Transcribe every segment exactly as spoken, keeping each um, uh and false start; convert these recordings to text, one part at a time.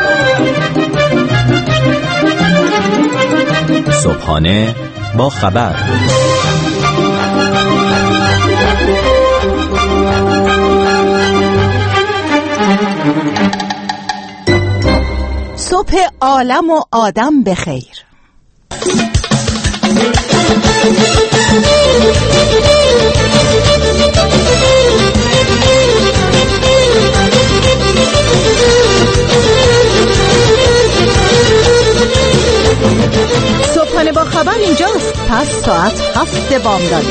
صبحانه با خبر. صبح عالم و آدم بخیر. صبحانه با خبر اینجاست. پس ساعت هفت بامداد.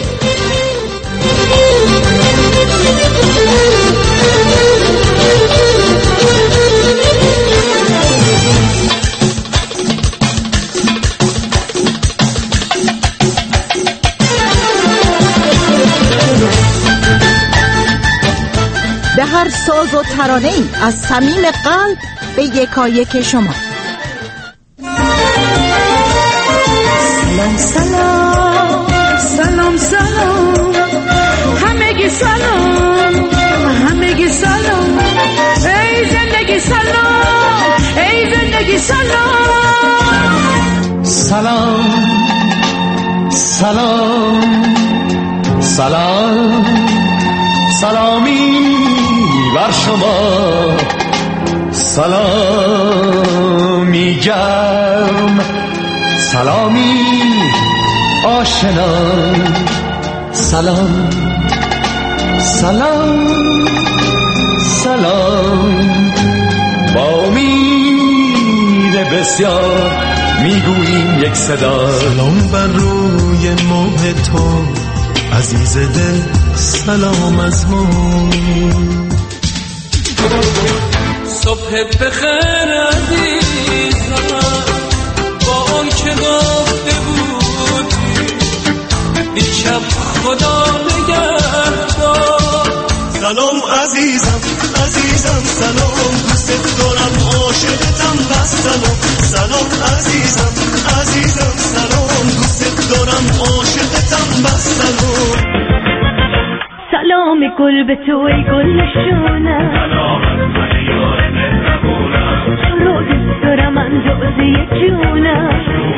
به هر ساز و ترانه‌ای از صمیم قلب به یکایک شما سلام سلام سلام سلام همگی سلام همگی سلام ای زندگی سلام ای زندگی سلام سلام سلام سلام سلامی بر شما سلامی گرم سلامی آشنا سلام سلام سلام با امید بسیار میگوییم یک صدا سلام بر روی ماه تو عزیز دل سلام از ما صبح بخیر عزیزم با آن که گفته بودی دیشب خدا نگهدار سلام عزیزم عزیزم سلام دوست دارم عاشقتم بس سلام سلام عزیزم عزیزم سلام دوست دارم عاشقتم بس سلام سلام گل به تو ای گل نشونه سلام از من یار مهربونم تو رو دوست دارم اندازه جونم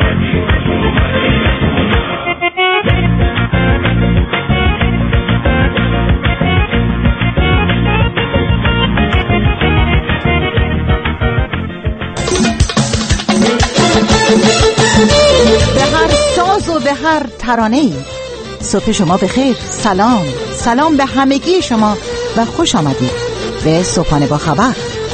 به هر ساز و به هر ترانه‌ای صبح شما بخیر. سلام سلام به همگی شما و خوش آمدید به صبحانه با خبر.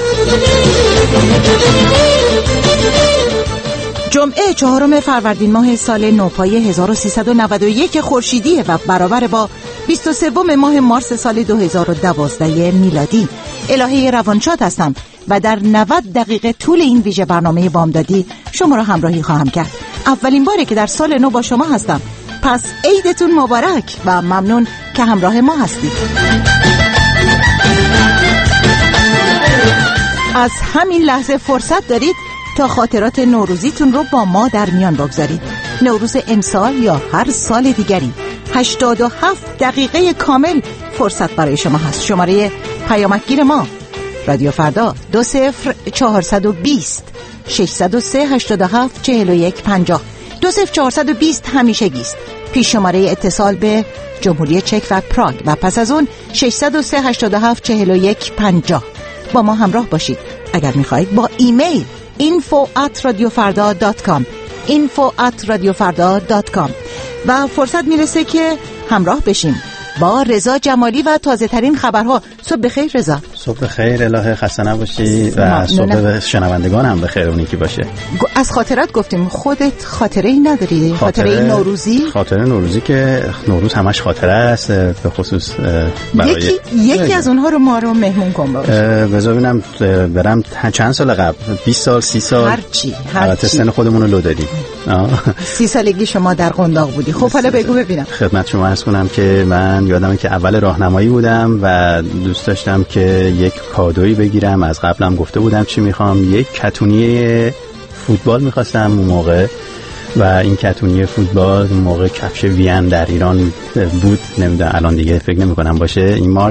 جمعه چهارم فروردین ماه سال نوپای هزار و سیصد و نود و یک خورشیدی و برابر با بیست و سه ماه مارس سال دو هزار و دوازده میلادی. الهه روانشاد هستم و در نود دقیقه طول این ویژه برنامه بامدادی شما را همراهی خواهم کرد. اولین باره که در سال نو با شما هستم، پس عیدتون مبارک و ممنون که همراه ما هستید. از همین لحظه فرصت دارید تا خاطرات نوروزیتون رو با ما در میان بگذارید. نوروز امسال یا هر سال دیگری هشتاد و هفت دقیقه کامل فرصت برای شما هست. شماره پیامکگیر ما رادیو فردا دو صفر چهارصد و بیست ششصد و سه هشتاد و هفت چهل و یک پنجاه دو صفر چهارصد و بیست همیشه گیست. پیش شماره اتصال به جمهوری چک و پراگ و پس از اون ششصد و سه هشتاد و هفت چهل و یک پنجاه. با ما همراه باشید. اگر میخواهید با ایمیل info at radiofarda dot com info at radiofarda dot com و فرصت میرسه که همراه بشیم با رضا جمالی و تازه ترین خبرها. صبح بخیر رضا. صبح بخیر الهه، خسته نباشی و صبح به شنوندگان هم بخیر اونی که باشه. از خاطرات گفتیم، خودت خاطره ای نداری؟ خاطره, خاطره نوروزی؟ خاطره نوروزی که نوروز همش خاطره است، به خصوص برای یکی, یکی از اونها رو ما رو مهمون کن باشه. بذار ببینم برم چند سال قبل، بیست سال سی سال هر چی هر چی سن خودمون رو لو دادیم. سی سالگی شما در قنداق بودی. خب حالا بگو ببینم. خدمت شما عرض کنم که من یادمه که اول راهنمایی بودم و دوست داشتم که یک کادویی بگیرم. از قبلم گفته بودم چی میخوام. یک کتونی فوتبال میخواستم اون موقع و این کتونی فوتبال اون موقع کفش وین در ایران بود، نمیدونم الان دیگه فکر نمیکنم باشه این مارک.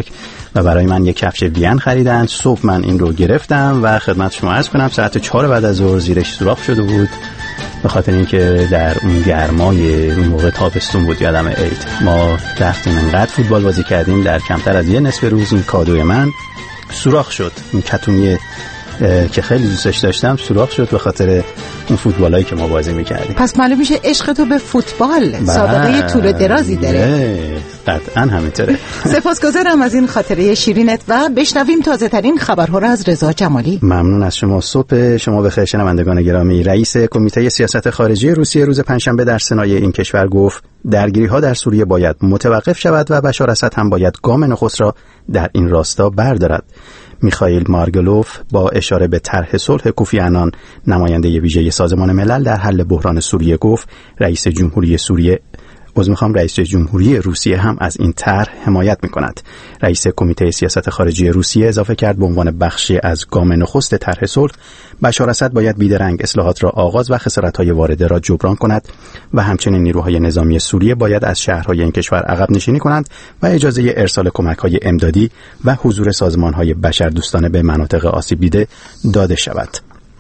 و برای من یک کفش وین خریدن. صبح من این رو گرفتم و خدمت شما عرض کنم ساعت چهار بعد از ظهر زیرش سوراخ شده بود، به خاطر اینکه در اون گرمای اون موقع تابستون بود، یادم عید ما رفتیم انقدر فوتبال بازی کردیم، در کمتر از یه نصف روز این کادوی من سوراخ شد. این کتونی که خیلی دوستش داشتم سوراخ شد به خاطر اون فوتبالایی که ما بازی می‌کردیم. پس معلوم میشه عشق تو به فوتبال سابقه طول درازی داره. قطعاً همینطوره. سپاسگزارم از این خاطره شیرینت و بشنویم تازه‌ترین خبرها را از رضا جمالی. ممنون از شما. صبح شما بخیر شنوندگان گرامی. رئیس کمیته سیاست خارجی روسیه روز پنجشنبه در سنای این کشور گفت درگیری‌ها در سوریه باید متوقف شود و بشار اسد هم باید گام نخست را در این راستا بردارد. میخائیل مارگلوف با اشاره به طرح صلح کوفی عنان نماینده ویژه سازمان ملل در حل بحران سوریه گفت رئیس جمهوری سوریه عذر میخوام رئیس جمهوری روسیه هم از این طرح حمایت میکند. رئیس کمیته سیاست خارجی روسیه اضافه کرد به عنوان بخشی از گام نخست طرح صلح بشار اسد باید بیدرنگ اصلاحات را آغاز و خسارت‌های وارده را جبران کند و همچنین نیروهای نظامی سوریه باید از شهرهای این کشور عقب نشینی کنند و اجازه ارسال کمک‌های امدادی و حضور سازمان‌های بشردوستانه به مناطق آسیب دیده داده شود.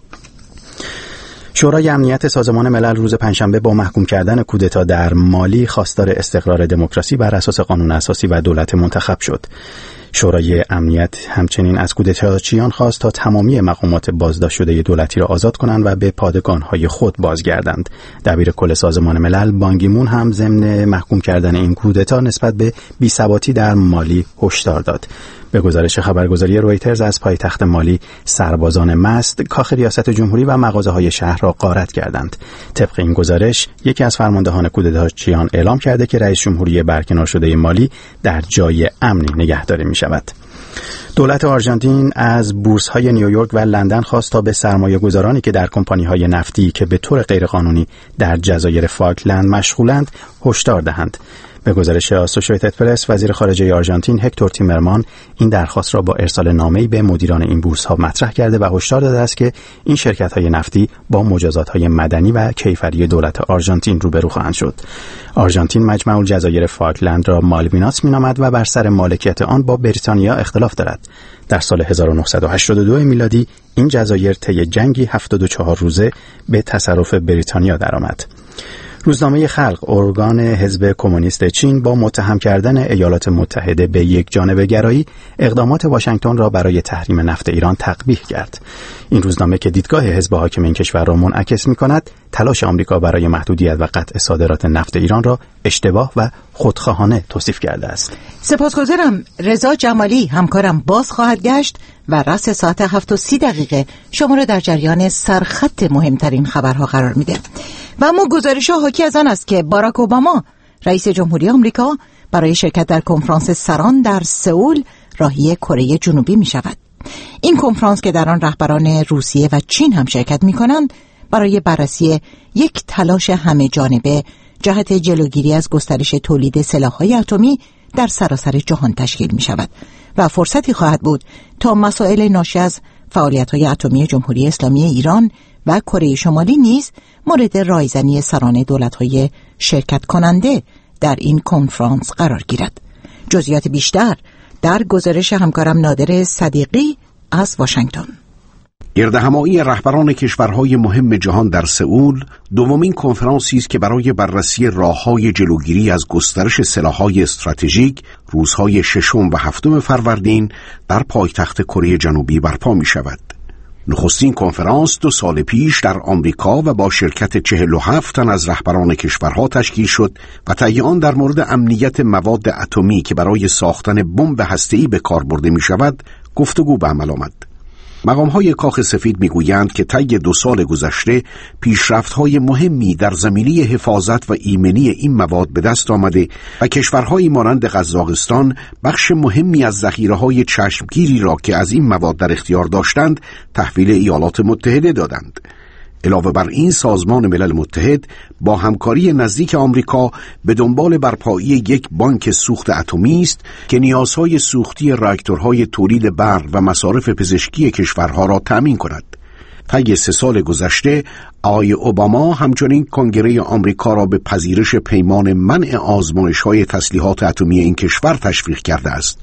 شورای امنیت سازمان ملل روز پنجشنبه با محکوم کردن کودتا در مالی خواستار استقرار دموکراسی بر اساس قانون اساسی و دولت منتخب شد. شورای امنیت همچنین از کودتاچیان خواست تا تمامی مقامات بازداشت شده دولتی را آزاد کنند و به پادگان‌های خود بازگردند. دبیر کل سازمان ملل بان کی مون هم ضمن محکوم کردن این کودتا نسبت به بی‌ثباتی در مالی هشدار داد. به گزارش خبرگزاری رویترز از پایتخت مالی سربازان مست کاخ ریاست جمهوری و مغازه‌های شهر را غارت کردند. طبق این گزارش یکی از فرماندهان کودتاچیان اعلام کرده که رئیس جمهوری برکنار شده مالی در جای امنی نگهداری می‌شود. دولت آرژانتین از بورس‌های نیویورک و لندن خواست تا به سرمایه‌گذارانی که در کمپانی‌های نفتی که به طور غیرقانونی در جزایر فاکلند مشغولند هشدار دهند. به گزارش آسوشییتد پرس وزیر خارجه آرژانتین هکتور تیمرمان این درخواست را با ارسال نامه‌ای به مدیران این بورس‌ها مطرح کرده و هشدار داده است که این شرکت‌های نفتی با مجازات‌های مدنی و کیفری دولت آرژانتین روبرو خواهند شد. آرژانتین مجمع الجزایر فاکلند را مالویناس می‌نامد و بر سر مالکیت آن با بریتانیا اختلاف دارد. در سال هزار و نهصد و هشتاد و دو میلادی این جزایر طی جنگی هفتاد و چهار روزه به تصرف بریتانیا درآمد. روزنامه خلق ارگان حزب کمونیست چین با متهم کردن ایالات متحده به یک جانبه گرایی اقدامات واشنگتن را برای تحریم نفت ایران تقبیح کرد. این روزنامه که دیدگاه حزب حاکم این کشور را منعکس می‌کند، تلاش آمریکا برای محدودیت و قطع صادرات نفت ایران را اشتباه و خودخواهانه توصیف کرده است. سپاسگزارم. رضا جمالی همکارم باز خواهد گشت و رأس ساعت هفت و سی دقیقه شما را در جریان سرخط مهمترین خبرها قرار میده. و اما گزارش حاکی از آن است که باراک اوباما رئیس جمهوری آمریکا برای شرکت در کنفرانس سران در سئول راهی کره جنوبی می شود. این کنفرانس که در آن رهبران روسیه و چین هم شرکت می کنند برای بررسی یک تلاش همه جانبه جهت جلوگیری از گسترش تولید سلاح‌های اتمی در سراسر جهان تشکیل می شود و فرصتی خواهد بود تا مسائل ناشی از فعالیت‌های اتمی جمهوری اسلامی ایران و کره شمالی نیز مورد رایزنی سران دولت‌های شرکت کننده در این کنفرانس قرار گیرد. جزئیات بیشتر در گزارش همکارم نادر صدیقی از واشنگتن. گردهمایی رهبران کشورهای مهم جهان در سئول دومین کنفرانسی است که برای بررسی راه‌های جلوگیری از گسترش سلاح‌های استراتژیک روزهای ششم و هفتم فروردین در پایتخت کره جنوبی برپا می‌شود. نخستین کنفرانس دو سال پیش در آمریکا و با شرکت چهل و هفت تن از رهبران کشورها تشکیل شد و طی آن در مورد امنیت مواد اتمی که برای ساختن بمب هسته‌ای به کار برده می شود گفتگو به عمل آمد. مقام‌های کاخ سفید می‌گویند که طی دو سال گذشته پیشرفت‌های مهمی در زمینه حفاظت و ایمنی این مواد به دست آمده و کشورهایی مانند قزاقستان بخش مهمی از ذخیره‌های چشمگیری را که از این مواد در اختیار داشتند تحویل ایالات متحده دادند. علاوه بر این سازمان ملل متحد با همکاری نزدیک آمریکا به دنبال برپایی یک بانک سوخت اتمی است که نیازهای سوختی راکتورهای تولید برق و مصارف پزشکی کشورها را تأمین کند. طی سه سال گذشته آقای اوباما همچنین کنگره آمریکا را به پذیرش پیمان منع آزمایش‌های تسلیحات اتمی این کشور تشویق کرده است.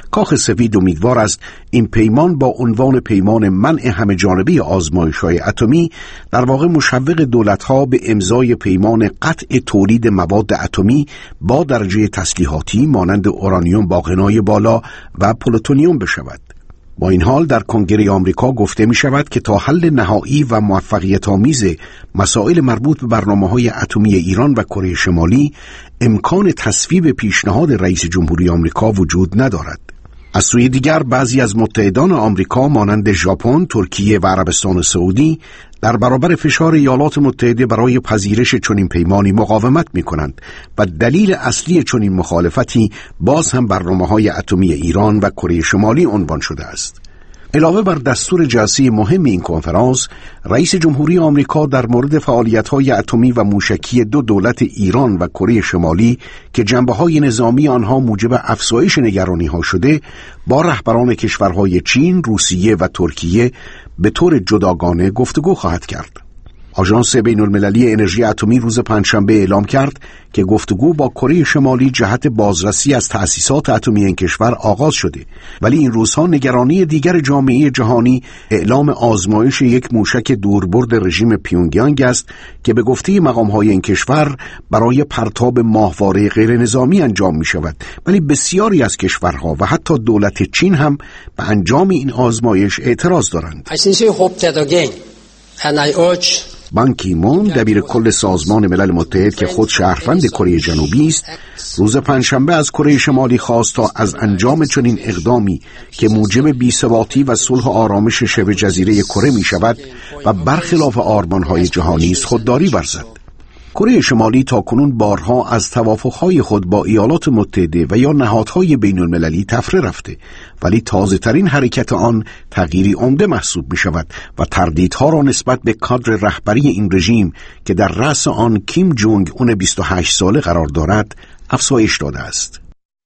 کاخ سفید امیدوار است این پیمان با عنوان پیمان منع همه جانبه آزمایش‌های اتمی در واقع مشوق دولت‌ها به امضای پیمان قطع تولید مواد اتمی با درجه تسلیحاتی مانند اورانیوم با غنای بالا و پلوتونیوم بشود. با این حال در کنگره آمریکا گفته می شود که تا حل نهایی و موفقیت آمیز مسائل مربوط به برنامه‌های اتمی ایران و کره شمالی امکان تصویب پیشنهاد رئیس جمهوری آمریکا وجود ندارد. از سوی دیگر بعضی از متحدان آمریکا مانند ژاپن، ترکیه و عربستان سعودی در برابر فشار ایالات متحده برای پذیرش چنین پیمانی مقاومت می‌کنند و دلیل اصلی چنین مخالفتی باز هم برنامه‌های اتمی ایران و کره شمالی عنوان شده است. علاوه بر دستور جلسه مهم این کنفرانس، رئیس جمهوری آمریکا در مورد فعالیت‌های اتمی و موشکی دو دولت ایران و کره شمالی که جنبه‌های نظامی آنها موجب افزایش نگرانی‌ها شده، با رهبران کشورهای چین، روسیه و ترکیه به طور جداگانه گفتگو خواهد کرد. آژانس بین‌المللی انرژی اتمی روز پنجشنبه اعلام کرد که گفتگو با کره شمالی جهت بازرسی از تأسیسات اتمی این کشور آغاز شده، ولی این روزها نگرانی دیگر جامعه جهانی اعلام آزمایش یک موشک دوربرد رژیم پیونگیانگ است که به گفته مقام‌های این کشور برای پرتاب ماهواره غیر نظامی انجام می شود، ولی بسیاری از کشورها و حتی دولت چین هم به انجام این آزمایش اعتراض دارند. I sincerely hope that again and I urge بان کی مون دبیر کل سازمان ملل متحد که خود شهروند کره جنوبی است، روز پنجشنبه از کره شمالی خواست تا از انجام چنین اقدامی که موجب بی‌ثباتی و صلح و آرامش شبه جزیره کره می شود و برخلاف آرمان‌های جهانی است خودداری ورزد. کره شمالی تاکنون بارها از توافقهای خود با ایالات متحده و یا نهادهای بین المللی تفره رفته، ولی تازه ترین حرکت آن تغییری عمده محسوب می شود و تردیدها را نسبت به کادر رهبری این رژیم که در رأس آن کیم جونگ اون بیست و هشت ساله قرار دارد افزایش داده است.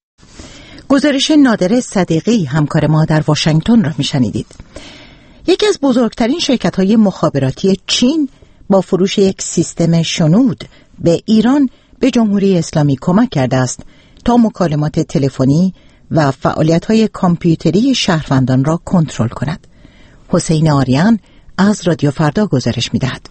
گزارش نادر صدیقی همکار ما در واشنگتن را می شنیدید. یکی از بزرگترین شرکت‌های مخابراتی چین با فروش یک سیستم شنود به ایران به جمهوری اسلامی کمک کرده است تا مکالمات تلفنی و فعالیت‌های کامپیوتری شهروندان را کنترل کند. حسین آریان از رادیو فردا گزارش می‌دهد.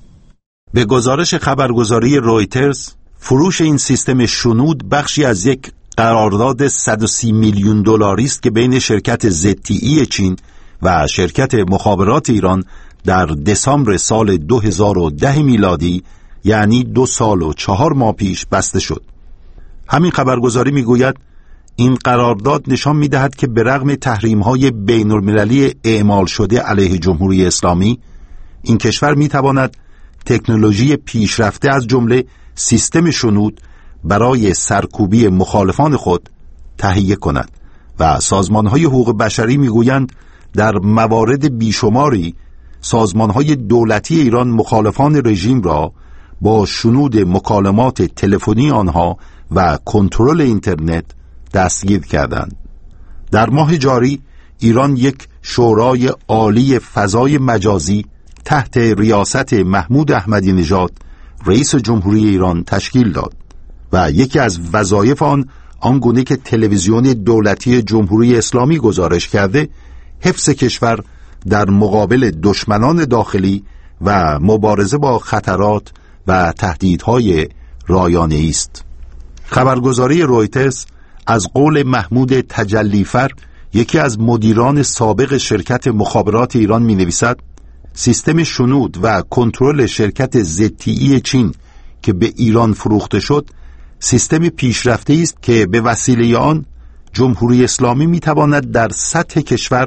به گزارش خبرگزاری رویترز، فروش این سیستم شنود بخشی از یک قرارداد صد و سی میلیون دلاری است که بین شرکت زد تی ای چین و شرکت مخابرات ایران در دسامبر سال دو هزار و ده میلادی، یعنی دو سال و چهار ماه پیش بسته شد. همین خبرگزاری میگوید این قرارداد نشان میدهد که به رغم تحریم‌های بین‌المللی اعمال شده علیه جمهوری اسلامی، این کشور میتواند تکنولوژی پیشرفته از جمله سیستم شنود برای سرکوبی مخالفان خود تهیه کند و سازمان‌های حقوق بشری میگویند در موارد بیشماری سازمان‌های دولتی ایران مخالفان رژیم را با شنود مکالمات تلفنی آنها و کنترل اینترنت دستگیر کردند. در ماه جاری ایران یک شورای عالی فضای مجازی تحت ریاست محمود احمدی نژاد رئیس جمهوری ایران تشکیل داد و یکی از وظایف آن آنگونه که تلویزیون دولتی جمهوری اسلامی گزارش کرده حفظ کشور در مقابل دشمنان داخلی و مبارزه با خطرات و تهدیدهای رایانه‌ای است. خبرگزاری رویترز از قول محمود تجلیفر، یکی از مدیران سابق شرکت مخابرات ایران می‌نویسد سیستم شنود و کنترل شرکت زد تی ای چین که به ایران فروخته شد سیستم پیشرفته است که به وسیله آن جمهوری اسلامی می‌تواند در سطح کشور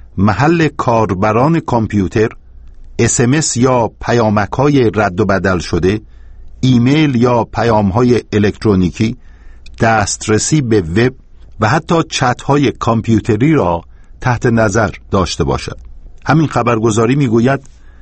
محل کاربران کامپیوتر، اس ام اس یا پیامک‌های رد و بدل شده، ایمیل یا پیام‌های الکترونیکی، دسترسی به وب و حتی چت‌های کامپیوتری را تحت نظر داشته باشد. همین خبرگزاری میگوید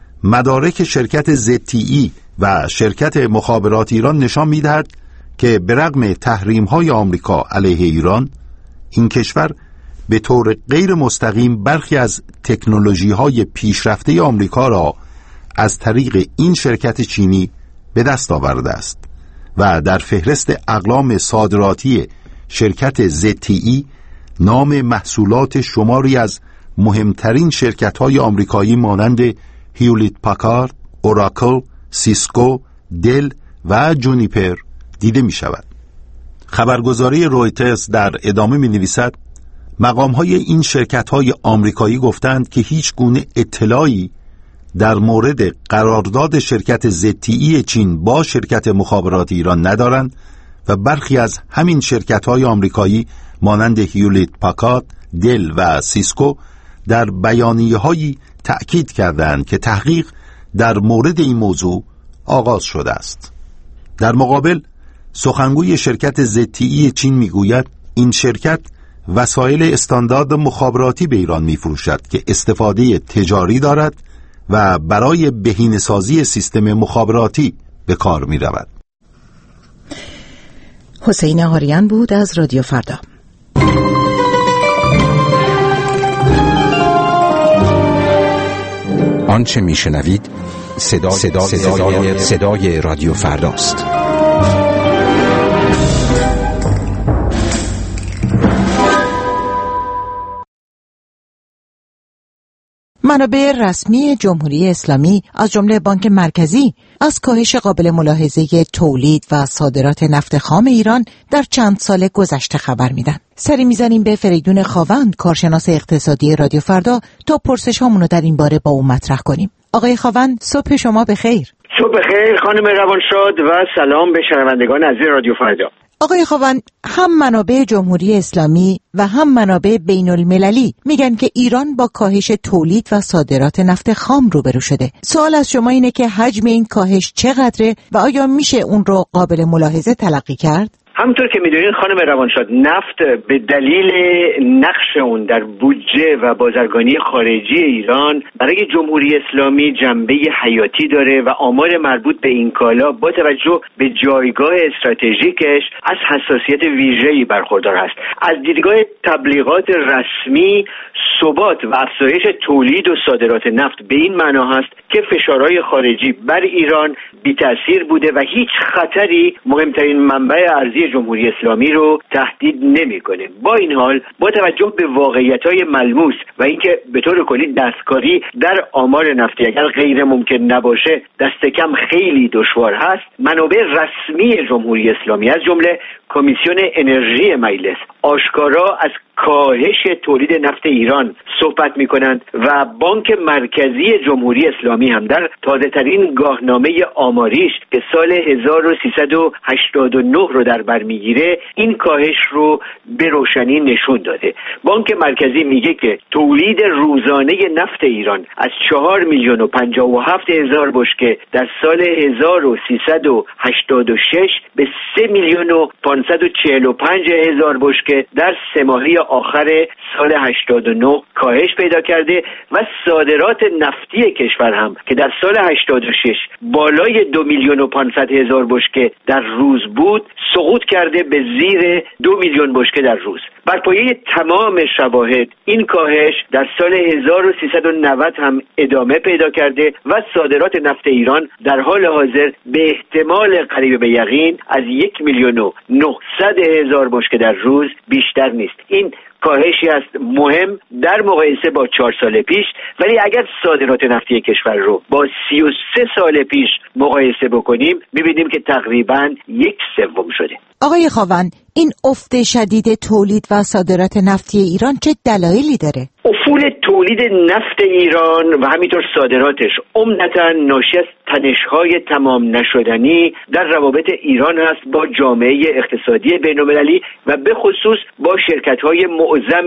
مدارک شرکت زد تی ای و شرکت مخابرات ایران نشان می‌دهد که به رغم تحریم‌های آمریکا علیه ایران، این کشور به طور غیر مستقیم برخی از تکنولوژی‌های پیشرفته آمریکا را از طریق این شرکت چینی به دست آورده است و در فهرست اقلام صادراتی شرکت زد تی ای نام محصولات شماری از مهمترین شرکت‌های آمریکایی مانند هیولیت پاکارد، اوراکل، سیسکو، دل و جونیپر دیده می شود. خبرگزاری رویترز در ادامه می نویسد مقام‌های این شرکت‌های آمریکایی گفتند که هیچ گونه اطلاعی در مورد قرارداد شرکت زد تی ای چین با شرکت مخابراتی ایران ندارند و برخی از همین شرکت‌های آمریکایی مانند هیولیت پاکارد، دل و سیسکو در بیانیه‌هایی تأکید کردند که تحقیق در مورد این موضوع آغاز شده است. در مقابل سخنگوی شرکت زد تی ای چین میگوید این شرکت وسایل استاندارد مخابراتی به ایران میفروشد که استفاده تجاری دارد و برای بهینه‌سازی سیستم مخابراتی به کار می‌رود. حسین آریان بود از رادیو فردا. آنچه میشنوید صدا صدا صدای صدای رادیو فرداست. منابع رسمی جمهوری اسلامی از جمله بانک مرکزی از کاهش قابل ملاحظه تولید و صادرات نفت خام ایران در چند سال گذشته خبر میدن. سری میزنیم به فریدون خاوند، کارشناس اقتصادی رادیو فردا، تا پرسش هامونو در این باره با او مطرح کنیم. آقای خاوند، صبح شما بخیر. صبح بخیر خانم روانشاد و سلام به شنوندگان عزیز رادیو فردا. آقای خاوند، هم منابع جمهوری اسلامی و هم منابع بین المللی میگن که ایران با کاهش تولید و صادرات نفت خام روبرو شده. سوال از شما اینه که حجم این کاهش چقدره و آیا میشه اون رو قابل ملاحظه تلقی کرد؟ همونطور که میدونید خانم روانشاد، نفت به دلیل نقش اون در بودجه و بازرگانی خارجی ایران برای جمهوری اسلامی جنبه حیاتی داره و آمار مربوط به این کالا با توجه به جایگاه استراتژیکش از حساسیت ویژه‌ای برخوردار است. از دیدگاه تبلیغات رسمی، ثبات و افزایش تولید و صادرات نفت به این معنا هست که فشارهای خارجی بر ایران بی‌تأثیر بوده و هیچ خطری مهمترین منبع ارزی جمهوری اسلامی رو تهدید نمی‌کنه. با این حال با توجه به واقعیت‌های ملموس و اینکه به طور کلی دستکاری در آمار نفتی اگر غیر ممکن نباشه دست کم خیلی دشوار هست، منابع رسمی جمهوری اسلامی از جمله کمیسیون انرژی مجلس آشکارا از کاهش تولید نفت ایران صحبت می‌کنند و بانک مرکزی جمهوری اسلامی هم در تازه‌ترین گاهنامه آماریش که سال هزار و سیصد و هشتاد و نه رو در بر میگیره این کاهش رو به روشنی نشون داده. بانک مرکزی میگه که تولید روزانه نفت ایران از چهار میلیون و پنجاه و هفت هزار بشکه در سال هزار و سیصد و هشتاد و شش به سه میلیون و پانصد و چهل و پنج هزار بشکه در سه ماهه آخر سال هشتاد و نه کاهش پیدا کرده و صادرات نفتی کشور هم که در سال هشتاد و شش بالای دو میلیون و پانصد هزار بشکه در روز بود سقوط کرده به زیر دو میلیون بشکه در روز. بر پایه تمام شواهد این کاهش در سال هزار و سیصد و نود هم ادامه پیدا کرده و صادرات نفت ایران در حال حاضر به احتمال قریب به یقین از یک میلیون و نهصد هزار بشکه در روز بیشتر نیست. این کاهشی است مهم در مقایسه با چهار سال پیش، ولی اگر صادرات نفتی کشور رو با سی و سه سال پیش مقایسه بکنیم می‌بینیم که تقریباً یک سوم شده. آقای خاوند، این افت شدید تولید و صادرات نفتی ایران چه دلایلی داره؟ افول تولید نفت ایران و همینطور صادراتش عمدتاً ناشی از تنش‌های تمام نشدنی در روابط ایران هست با جامعه اقتصادی بین‌المللی و به خصوص با شرکت‌های معظم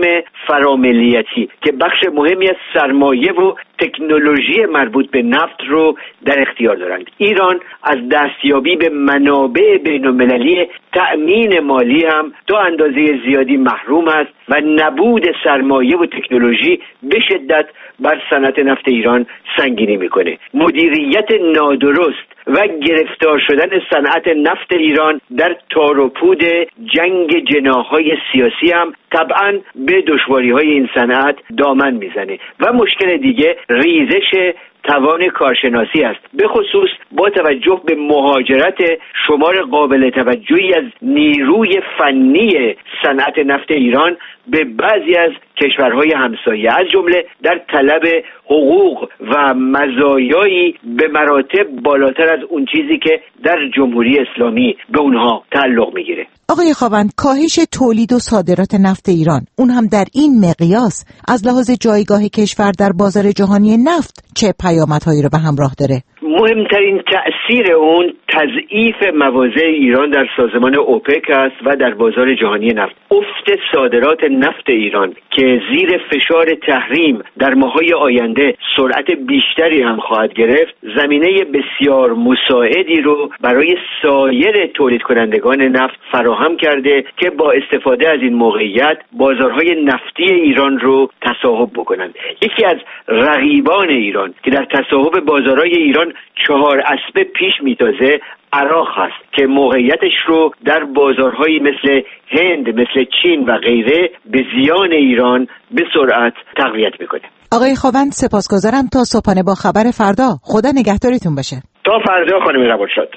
فراملیتی که بخش مهمی از سرمایه و تکنولوژی مربوط به نفت رو در اختیار دارند. ایران از دستیابی به منابع بین‌المللی تأمین مالی هم تا اندازه زیادی محروم است و نبود سرمایه و تکنولوژی به شدت بر صنعت نفت ایران سنگینی میکنه. مدیریت نادرست و گرفتار شدن صنعت نفت ایران در تار و پود جنگ جناح‌های سیاسی هم طبعاً به دشواری‌های این صنعت دامن میزنه. و مشکل دیگه ریزش توان کارشناسی است، به خصوص با توجه به مهاجرت شمار قابل توجهی از نیروی فنی صنعت نفت ایران به بعضی از کشورهای همسایه، از جمله در طلب حقوق و مزایایی به مراتب بالاتر از اون چیزی که در جمهوری اسلامی به اونها تعلق میگیره. آقای خاوند، کاهش تولید و صادرات نفت ایران، اون هم در این مقیاس، از لحاظ جایگاه کشور در بازار جهانی نفت چه پیامدهایی رو به همراه داره؟ مهمترین تأثیر اون تضعیف مواضع ایران در سازمان اوپک است و در بازار جهانی نفت. افت صادرات نفت ایران که زیر فشار تحریم در ماه‌های آینده سرعت بیشتری هم خواهد گرفت، زمینه بسیار مساعدی رو برای سایر تولید کنندگان نفت فراهم کرده که با استفاده از این موقعیت بازارهای نفتی ایران رو تصاحب بکنند. یکی از رقیبان ایران که در تصاحب بازارهای ایران چهار اسبه پیش میتازه عراق هست که موقعیتش رو در بازارهایی مثل هند، مثل چین و غیره به زیان ایران به سرعت تقویت میکنه. آقای خاوند، سپاسگزارم. تا صبحانه با خبر فردا. خدا نگهدارتون باشه. تا فردا خانم روانشاد.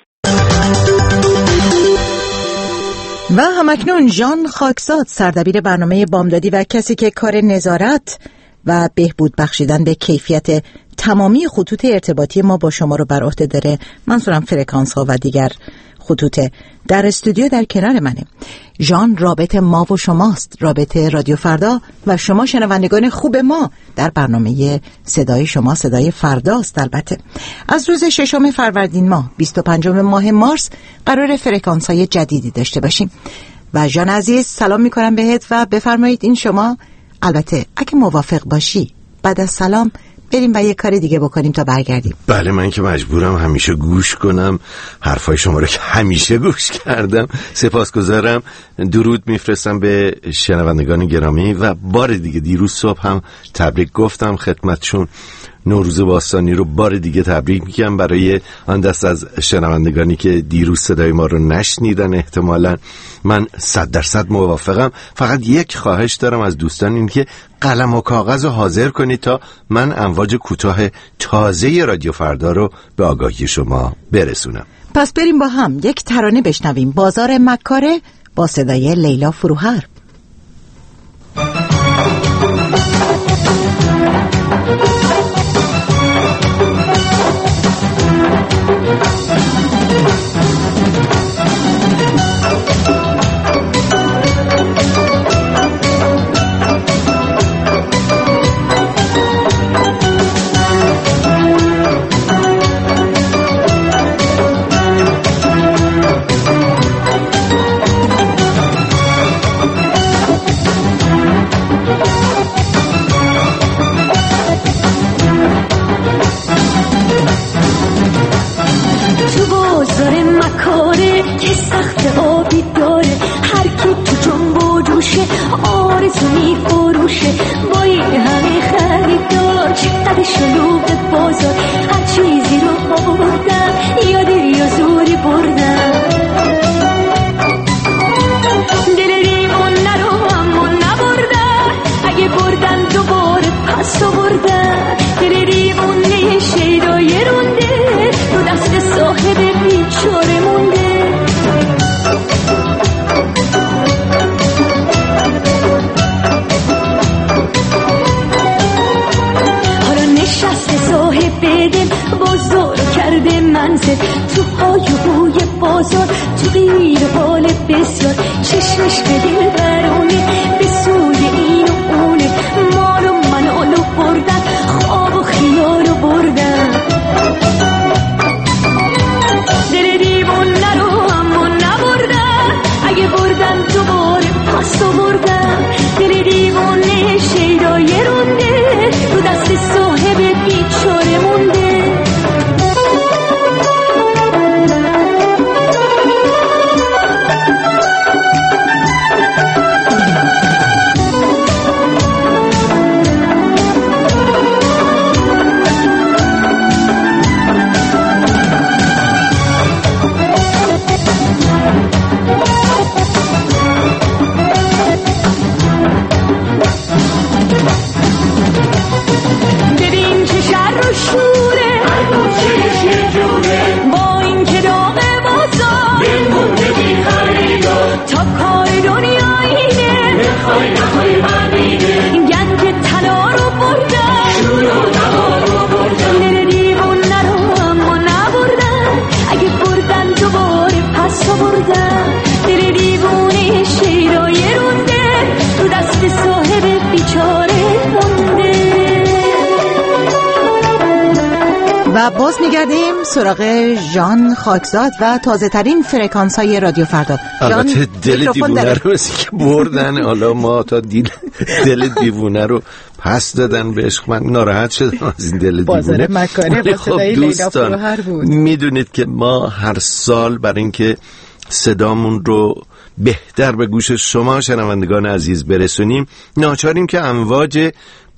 و همکنون ژان خاکزاد، سردبیر برنامه بامدادی و کسی که کار نظارت و بهبود بخشیدن به کیفیت تمامی خطوط ارتباطی ما با شما رو بر عهده داره، منظورم فرکانس ها و دیگر خطوط، در استودیو در کنار منه. ژان رابط ما و شماست، رابط رادیو فردا و شما شنوندگان خوب ما در برنامه صدای شما، صدای فرداست. البته از روز ششم فروردین ماه بیست و پنجم ماه مارس قرار فرکانس های جدیدی داشته باشیم. و ژان عزیز، سلام میکنم بهت و بفرمایید این شما. البته اگه موافق باشی بعد از سلام بریم و یه کار دیگه بکنیم تا برگردیم. بله، من که مجبورم همیشه گوش کنم حرفای شما رو که همیشه گوش کردم. سپاسگزارم. درود میفرستم به شنوندگان گرامی و بار دیگه دیروز صبح هم تبریک گفتم خدمتشون. نوروز باستانی رو بار دیگه تبریک میگم برای آن دست از شنوندگانی که دیروز صدای ما رو نشنیدن. احتمالاً من صد درصد موافقم. فقط یک خواهش دارم از دوستان، این که قلم و کاغذ رو حاضر کنید تا من امواج کوتاه تازه رادیو فردا رو به آگاهی شما برسونم. پس بریم با هم یک ترانه بشنویم. بازار مکاره با صدای لیلا فروهر. تو های بوی بازار، تو غیر حال بسیار، چشمش به دل برونه، به سوی این و اونه، مال و منالو بردن، خواب و خیالو بردن. دل دیوونه رو اما نبردن، اگه بردن دوباره پس رو بردن. دل دیوونه شیدای رونده، رو دست صاحب بیچاره مونده. باز میگردیم سراغ ژان خاکزاد و تازه ترین فرکانس های رادیو فردا. البته دل دیوونه رو مثل که بردن، حالا ما تا دیل دل دیوونه رو پس دادن به عشق. من ناراحت شدم از این دل دیوونه. مکانه خب دوستان میدونید که ما هر سال برای اینکه صدامون رو بهتر به گوش شما شنوندگان عزیز برسونیم ناچاریم که امواج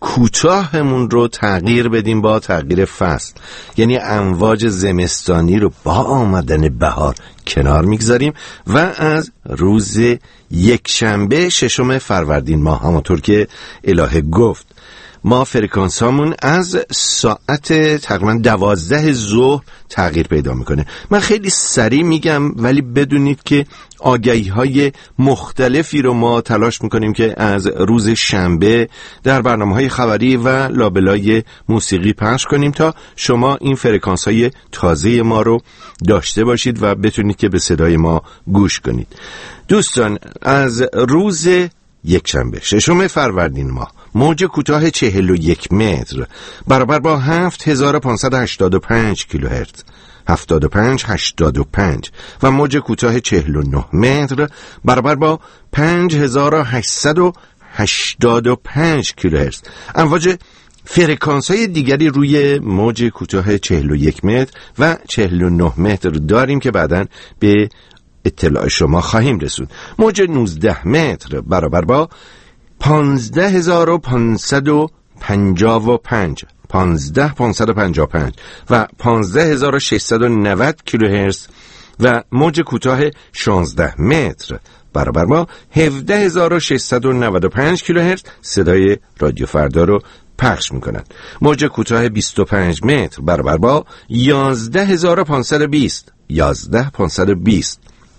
کوتاهمون رو تغییر بدیم با تغییر فصل، یعنی امواج زمستانی رو با آمدن بهار کنار میگذاریم و از روز یک شنبه ششم فروردین ماه همونطور که الهه گفت ما فرکانس هامون از ساعت تقریبا دوازده ظهر تغییر پیدا میکنه. من خیلی سریع میگم ولی بدونید که آگهی های مختلفی رو ما تلاش میکنیم که از روز شنبه در برنامه های خبری و لابلای موسیقی پخش کنیم تا شما این فرکانس های تازه ما رو داشته باشید و بتونید که به صدای ما گوش کنید. دوستان از روز یک شنبه ششم فروردین ماه موج کوتاه چهل و یک متر برابر با هفت هزار و پانصد و هشتاد و پنج کیلوهرتز هفتاد و پنج هشتاد و پنج و موج کوتاه چهل و نه متر برابر با پنج هزار و هشتصد و هشتاد و پنج کیلوهرتز. امواج فرکانس های دیگری روی موج کوتاه چهل و یک متر و چهل و نه متر داریم که بعداً به اطلاع شما خواهیم رسوند. موج نوزده متر برابر با پانزده هزار و پانصد و پنجاه و پنج پانزده پانصد و پنجاه و پنج و پانزده هزار و ششصد و نود کیلوهرتز و موج کوتاه شانزده متر برابر با هفده هزار و ششصد و نود و پنج کیلوهرتز صدای رادیو فردا رو پخش میکنند. موج کوتاه بیست و پنج متر برابر با یازده هزار و پانصد و بیست یازده پانصد و بیست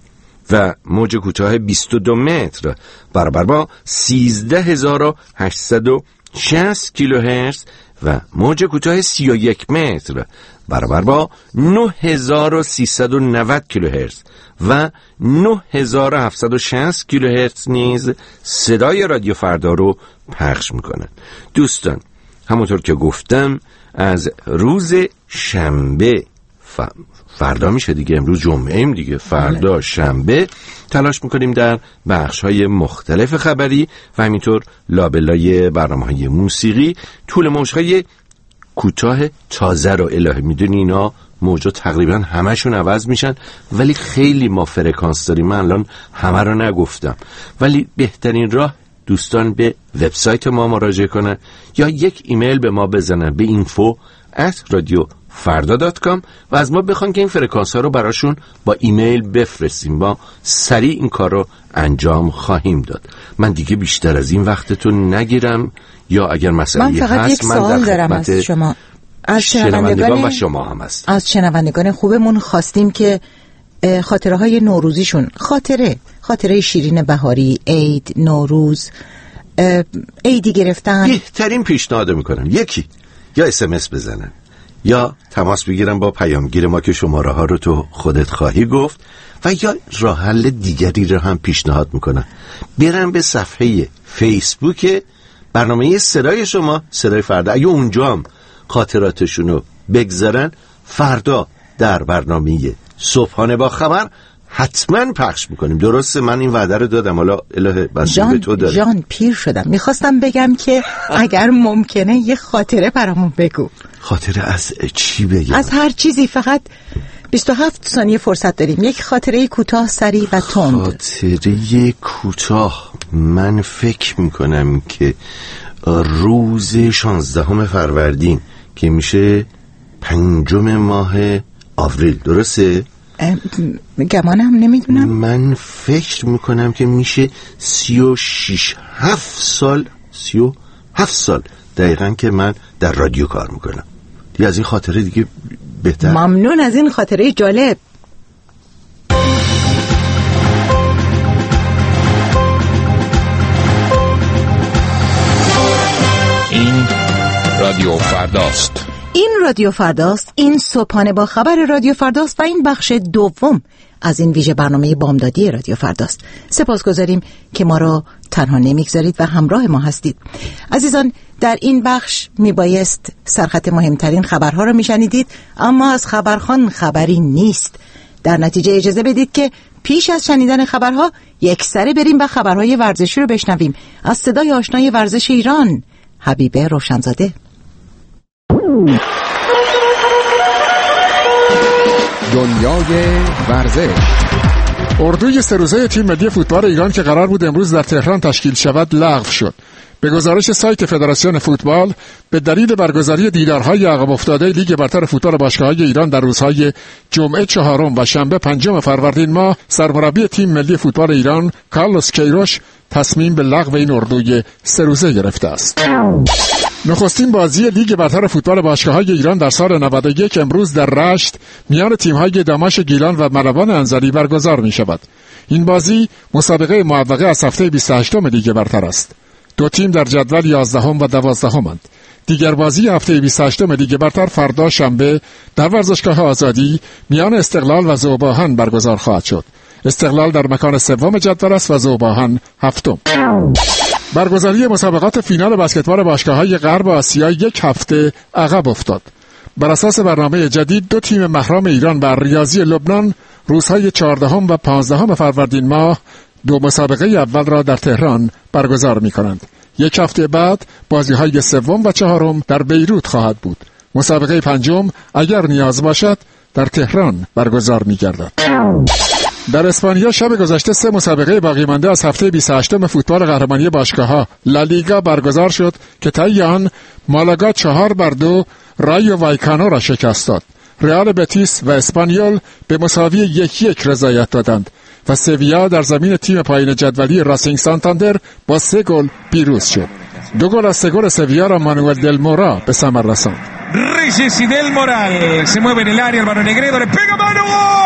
و موج کوتاه بیست و دو متر برابر با سیزده هزار و هشتصد و شصت کیلوهرتز و موج کوتاه سی و یک متر برابر با نه هزار و سیصد و نود کیلوهرتز و نه هزار و هفتصد و شصت کیلوهرتز نیز صدای رادیو فردا رو پخش میکنند. دوستان همونطور که گفتم از روز شنبه ف... فردا میشه دیگه، امروز جمعه ایم دیگه، فردا شنبه تلاش میکنیم در بخش‌های مختلف خبری و همینطور لابلای برنامه‌های موسیقی طول موج‌های کوتاه تازه رو الهه میدونی اینا موجا تقریبا همشون عوض میشن ولی خیلی ما فرکانس داریم. من الان همه رو نگفتم ولی بهترین راه دوستان به وبسایت ما مراجعه کنن یا یک ایمیل به ما بزنن به اینفو ات رادیو فردا دات کام و از ما بخوان که این فرکانس ها رو براشون با ایمیل بفرستیم. ما سریع این کار رو انجام خواهیم داد. من دیگه بیشتر از این وقتتون نگیرم یا اگر مسئله هست من فقط یک سوال دارم از شما، از شنوندگان و شما هم هست. از شنوندگان خوبمون خواستیم که خاطره های نوروزیشون، خاطره خاطره شیرین بهاری، عید، نوروز، عیدی گرفتن، بهترین پیشنهاد میکنم یکی یا اس ام اس بزنن یا تماس بگیرن با پیامگیر ما که شماره ها رو تو خودت خواهی گفت و یا راه حل دیگری رو هم پیشنهاد میکنن برن به صفحه فیسبوک برنامه صدای شما صدای فردا، اگه اونجا هم خاطراتشون رو بگذارن فردا در برنامه صبحانه با خبر حتما پخش میکنیم. درسته من این وعده رو دادم، حالا الهه بسیار به تو داره. جان پیر شدم میخواستم بگم که اگر ممکنه یه خاطره برامون بگو. خاطره از چی بگم؟ از هر چیزی، فقط بیست و هفت ثانیه فرصت داریم. یک خاطره کوتاه، سریع و تند. خاطره کوتاه من فکر میکنم که روز شانزدهم فروردین که میشه پنجم ماه آوریل، درسته؟ گمانم نمیدونم. من فکر میکنم که میشه سی و شیش هفت سال سی و هفت سال دقیقا که من در رادیو کار میکنم. دیگه از این خاطره دیگه بهتر. ممنون از این خاطره جالب. این رادیو فرداست. این رادیو فرداست. این صبحانه با خبر رادیو فرداست و این بخش دوم از این ویژه برنامه بامدادی رادیو فرداست. سپاسگزاریم که ما را تنها نمیگذارید و همراه ما هستید. عزیزان، در این بخش میبایست سرخط مهمترین خبرها را میشنیدید، اما از خبرخوان خبری نیست. در نتیجه اجازه بدید که پیش از شنیدن خبرها یک سره بریم و خبرهای ورزشی رو بشنویم از صدای آشنای ورزش ایران، حبیبه روشنزاده. دنیای ورزش. اردوی سه روزه تیم ملی فوتبال ایران که قرار بود امروز در تهران تشکیل شود لغو شد. به گزارش سایت فدراسیون فوتبال، به دلیل برگزاری دیدارهای عقب افتاده لیگ برتر فوتبال باشگاه‌های ایران در روزهای جمعه چهارم و شنبه پنجم فروردین ماه، سرمربی تیم ملی فوتبال ایران کارلوس کیروش تصمیم به لغو این اردوی سه روزه گرفته است. نخستین بازی لیگ برتر فوتبال باشگاه‌های ایران در سال نود و یک امروز در رشت میان تیم‌های داماش گیلان و ملوان انزلی برگزار می‌شود. این بازی مسابقه معوقه از هفته بیست و هشتم لیگ برتر است. دو تیم در جدول یازدهم و دوازدهمند. دیگر بازی هفته بیست و هشتم لیگ برتر فردا شنبه در ورزشگاه آزادی میان استقلال و ذوباهن برگزار خواهد شد. استقلال در مکان سوم جدول است و ذوباهن هفتم. برگزاری مسابقات فینال بسکتبال باشگاه‌های غرب آسیا یک هفته عقب افتاد. بر اساس برنامه جدید دو تیم محرم ایران و ریاضی لبنان روزهای چهاردهم و پانزدهم فروردین ماه دو مسابقه اول را در تهران برگزار می‌کنند. یک هفته بعد بازی‌های سوم و چهارم در بیروت خواهد بود. مسابقه پنجم اگر نیاز باشد در تهران برگزار می‌گردد. در اسپانیا شب گذشته سه مسابقه باقی مانده از هفته بیست و هشتم فوتبال قهرمانی باشگاه‌ها لالیگا برگزار شد که طی آن مالاگا چهار بر دو رایو وایکانو را شکست داد. رئال بتیس و اسپانیول به مساوی یک یک رضایت دادند و سویا در زمین تیم پایین جدولی راسینگ سانتاندر با سه گل پیروز شد. دو گل از سه گل سویا را مانوئل دل مورا به ثمر رساند. Reyes y del Moral se mueve en el área, el balón Negredo le pega mano,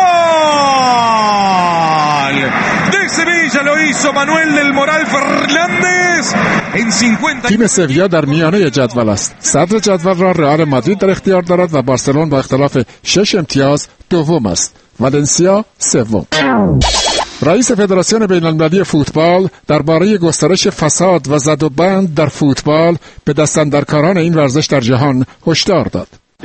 gol de Sevilla, lo hizo Manuel del Moral Fernández en cincuenta. تیم سویا در میانه جدول است. صدر جدول را رئال مادرید در اختیار دارد و بارسلون با اختلاف شش امتیاز دوم است. والنسیا سوم. رئیس فدراسیون بین‌المللی فوتبال درباره گسترش فساد و زد و بند در فوتبال به دستاندرکاران این ورزش در جهان هشدار داد.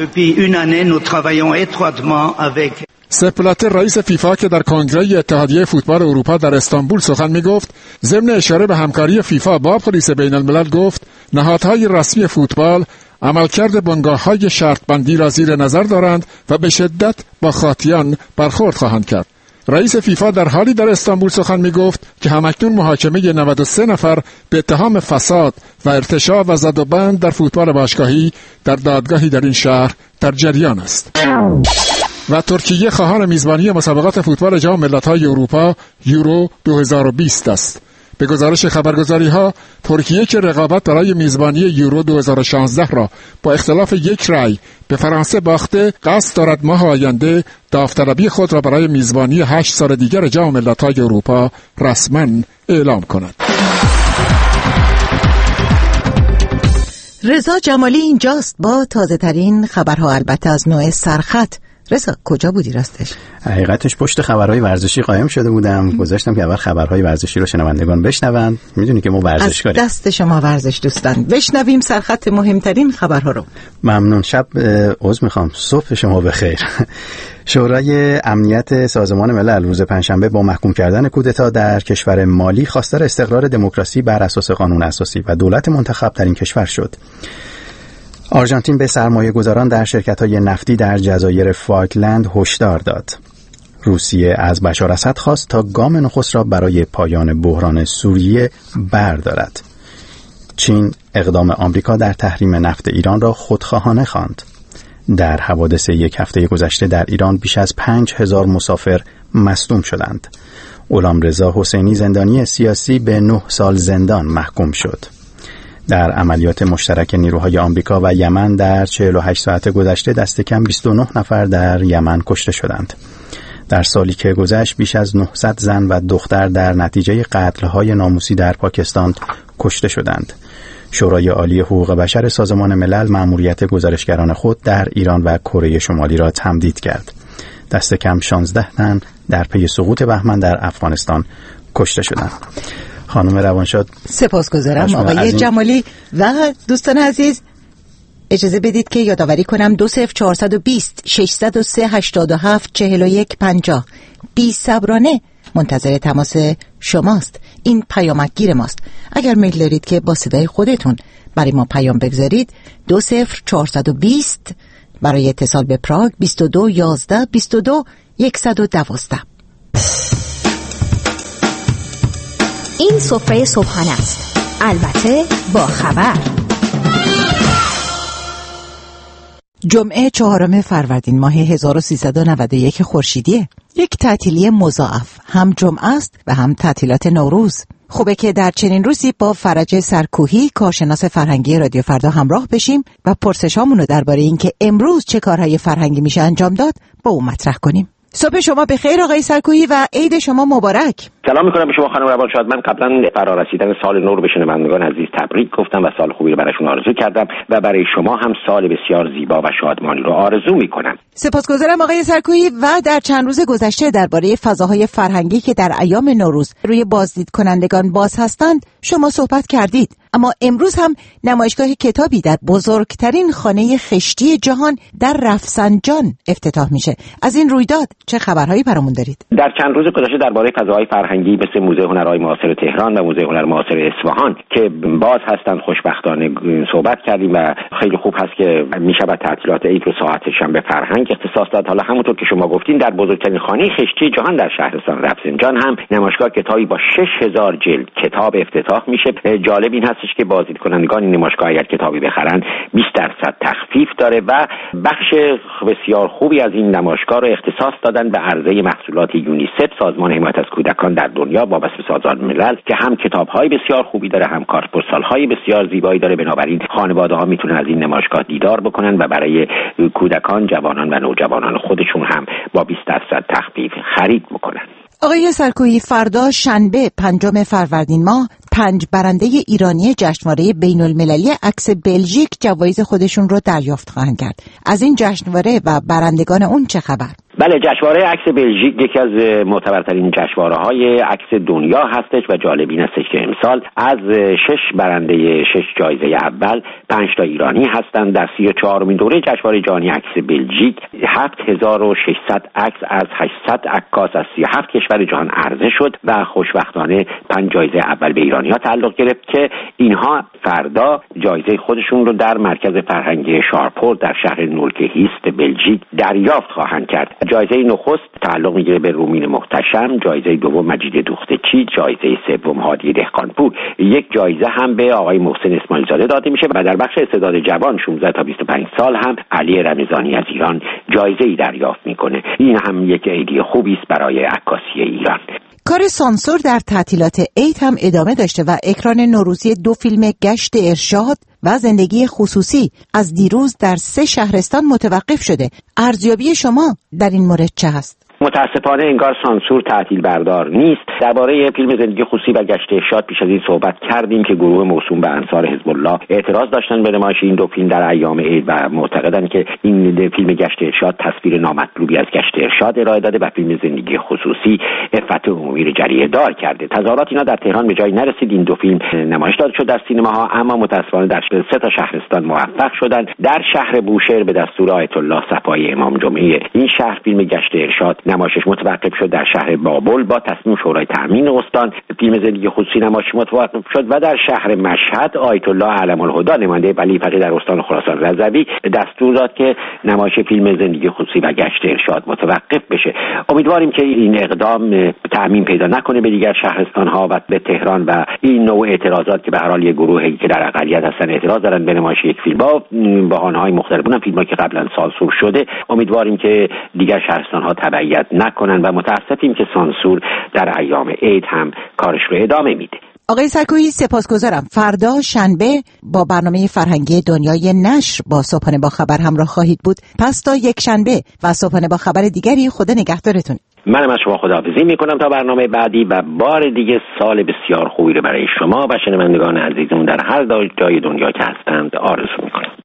سپ بلاتر رئیس فیفا که در کنگره اتحادیه فوتبال اروپا در استانبول سخن می‌گفت، ضمن اشاره به همکاری فیفا با پلیس بین‌الملل گفت نهادهای رسمی فوتبال عملکرد بنگاه‌های شرط‌بندی را زیر نظر دارند و به شدت با خاطیان برخورد خواهند کرد. رئیس فیفا در حالی در استانبول سخن می گفت که همکنون محاکمه نود و سه نفر به اتهام فساد و ارتشاء و زد و بند در فوتبال باشگاهی در دادگاهی در این شهر در جریان است. و ترکیه خواهان میزبانی مسابقات فوتبال جام ملت‌های اروپا یورو دو هزار و بیست است. به گزارش خبرگزاری‌ها ترکیه که رقابت برای میزبانی یورو دو هزار و شانزده را با اختلاف یک رأی به فرانسه باخته، قصد دارد ماه آینده داوطلبی خود را برای میزبانی هشت سال دیگر جام ملت‌های اروپا رسما اعلام کند. رضا جمالی اینجاست با تازه ترین خبرها، البته از نوع سرخط. رضا کجا بودی راستش؟ حقیقتش پشت خبرهای ورزشی قایم شده بودم، گذاشتم که اول خبرهای ورزشی رو شنوندگان بشنون. میدونی که ما ورزشکاریم. از دست شما ورزش دوستان بشنویم سرخط مهمترین خبرها رو. ممنون. شب عذر میخوام، صبح شما بخیر. شورای امنیت سازمان ملل روز پنجشنبه با محکوم کردن کودتا در کشور مالی خواستار استقرار دموکراسی بر اساس قانون اساسی و دولت منتخب در این کشور شد. آرژانتین به سرمایه گذاران در شرکت‌های نفتی در جزایر فالکلند هشدار داد. روسیه از بشار اسد خواست تا گام نخست را برای پایان بحران سوریه بردارد. چین اقدام آمریکا در تحریم نفت ایران را خودخواهانه خواند. در حوادث یک هفته گذشته در ایران بیش از پنج هزار مسافر مصدوم شدند. غلامرضا حسینی زندانی سیاسی به نه سال زندان محکوم شد. در عملیات مشترک نیروهای آمریکا و یمن در چهل و هشت ساعت گذشته دست کم بیست و نه نفر در یمن کشته شدند. در سالی که گذشت بیش از نهصد زن و دختر در نتیجه قتل‌های ناموسی در پاکستان کشته شدند. شورای عالی حقوق بشر سازمان ملل مأموریت گزارشگران خود در ایران و کره شمالی را تمدید کرد. دست کم شانزده تن در پی سقوط بهمن در افغانستان کشته شدند. خانم روانشاد سپاسگزارم آقای این... جمالی. و دوستان عزیز اجازه بدید که یادآوری کنم دو صفر چهارصد و بیست ششصد و سه هشتاد و هفت چهل و یک پنجاه بی صبرانه منتظر تماس شماست. این پیامکگیر ماست. اگر میل دارید که با صدای خودتون برای ما پیام بگذارید دو صفر چهارصد و بیست برای اتصال به پراگ بیست و دو یازده بیست و دو صد و دوازده. این سفره صبحانه است، البته با خبر. جمعه چهارم فروردین ماه هزار و سیصد و نود و یک خورشیدیه. یک تعطیلی مضاعف، هم جمعه است و هم تعطیلات نوروز. خوبه که در چنین روزی با فرج سرکوهی کارشناس فرهنگی رادیو فردا همراه بشیم و پرسشامون رو درباره اینکه امروز چه کارهای فرهنگی میشه انجام داد با اون مطرح کنیم. صبح شما بخیر آقای سرکوهی و عید شما مبارک. سلام میکنم به شما خانم روانشاد. من قبلا فرارسیدن سال نو رو به شنوندگان عزیز تبریک گفتم و سال خوبی رو براشون آرزو کردم و برای شما هم سال بسیار زیبا و شادمانی رو آرزو میکنم. سپاسگزارم آقای سرکوهی. و در چند روز گذشته درباره فضاهای فرهنگی که در ایام نوروز روی بازدید کنندگان باز هستند شما صحبت کردید، اما امروز هم نمایشگاه کتابی در بزرگترین خانه خشتی جهان در رفسنجان افتتاح میشه. از این رویداد چه خبرهایی برامون دارید؟ در چند روز گذشته درباره فضاهای فرهنگی مثل موزه هنرهای معاصر تهران و موزه هنر معاصر اصفهان که باز هستند خوشبختانه صحبت کردیم و خیلی خوب هست که میشه بعد تعطیلات عید رو ساعت شنبه فرهنگ اختصاص داد. حالا همونطور که شما گفتین در بزرگترین خانه خشتی جهان در شهرستان رفسنجان هم نمایشگاه کتابی با شش هزار جلد کتاب افتتاح میشه. جالب این هستش که بازدید کنندگان این نمایشگاه اگر کتابی بخرن بیست درصد تخفیف داره و بخش بسیار خوبی از این نمایشگاه رو اختصاص دادن به عرضه محصولات یونیسف، سازمان حمایت از کودکان در دنیا وابسته به سازمان ملل، که هم کتاب‌های بسیار خوبی داره هم کارت‌پستال‌های بسیار زیبایی داره. بنابراین خانواده‌ها میتونن از این نمایشگاه دیدار بکنن و برای کودکان، جوانان و نوجوانان خودشون هم با بیست درصد تخفیف خرید بکنن. آقای سرکویی، فردا شنبه پنجم فروردین ماه پنج برنده ایرانی جشنواره بین المللی عکس بلژیک جوایز خودشون رو دریافت خواهند کرد. از این جشنواره و برندگان اون چه خبر؟ بله، جشنواره عکس بلژیک یکی از معتبرترین جشنواره‌های عکس دنیا هستش و جالب این هستش که امسال از شش برنده شش جایزه اول پنج تا ایرانی هستند. در سی و چهارمین دوره جشنواره جهانی عکس بلژیک هفت هزار و ششصد عکس از هشتصد عکاس از سی و هفت کشور جهان عرضه شد و خوشبختانه پنج جایزه اول به ایرانی‌ها تعلق گرفت که اینها فردا جایزه خودشون رو در مرکز فرهنگی شارپور در شهر نولکهیست بلژیک دریافت خواهند کرد. جایزه نخست تعلق میگیره به رومین محتشم، جایزه دوم مجید دوختچی، جایزه سوم هادی دهقانپور. یک جایزه هم به آقای محسن اسماعیل زاده داده میشه و در بخش استعداد جوان شانزده تا بیست و پنج سال هم علی رمضانی از ایران جایزه‌ای دریافت میکنه. این هم یک ایده خوبی است برای عکاسی ایران. کار سانسور در تعطیلات عید هم ادامه داشته و اکران نوروزی دو فیلم گشت ارشاد و زندگی خصوصی از دیروز در سه شهرستان متوقف شده. ارزیابی شما در این مورد چه هست؟ متاسفانه انگار سانسور تعطیل بردار نیست. درباره فیلم زندگی خصوصی و گشت ارشاد پیش از این صحبت کردیم که گروه موسوم به انصار حزب الله اعتراض داشتن به نمایش این دو فیلم در ایام عید و معتقدند که این فیلم گشت ارشاد تصویر نامطلوبی از گشت ارشاد ارائه داده و فیلم زندگی خصوصی عفت عمومی رو جریه دار کرده. تظاهرات اینا در تهران به جایی نرسید. این دو فیلم نمایش داده شد در سینماها، اما متاسفانه در سه تا شهرستان موفق شدند. در شهر بوشهر به دستور آیت الله صفای امام جمعه این شهر فیلم گشت ارشاد نمایشش متوقف شد. در شهر بابل با تصمیم شورای تأمین استان فیلم زندگی خصوصی نمایش متوقف شد و در شهر مشهد آیت الله علم الهدی نماینده ولی فقیه در استان خراسان رضوی دستور داد که نمایش فیلم زندگی خصوصی و گشت ارشاد متوقف بشه. امیدواریم که این اقدام تأمین پیدا نکنه به دیگر شهرستان‌ها و به تهران و این نوع اعتراضات که به هر حال یک گروهی که در اقلیت هستن اعتراض دارن به نمایش یک فیلم با بهانه‌های مختلف، اونم فیلمایی که قبلا سانسور شده، امیدواریم که دیگر شهرستان‌ها تبعیت نکنن و متاسفیم که سانسور در ایام عید هم کارش رو ادامه میده. آقای سرکویی سپاسگزارم. فردا شنبه با برنامه فرهنگی دنیای نشر با صبحانه با خبر همراه خواهید بود. پس تا یک شنبه و صبحانه با خبر دیگری خدا نگهدارتون. منم از شما خداحافظی میکنم تا برنامه بعدی و بار دیگه سال بسیار خوبی رو برای شما و شنوندگان عزیزمون در هر جای دنیا که هستند آرزو میکنم.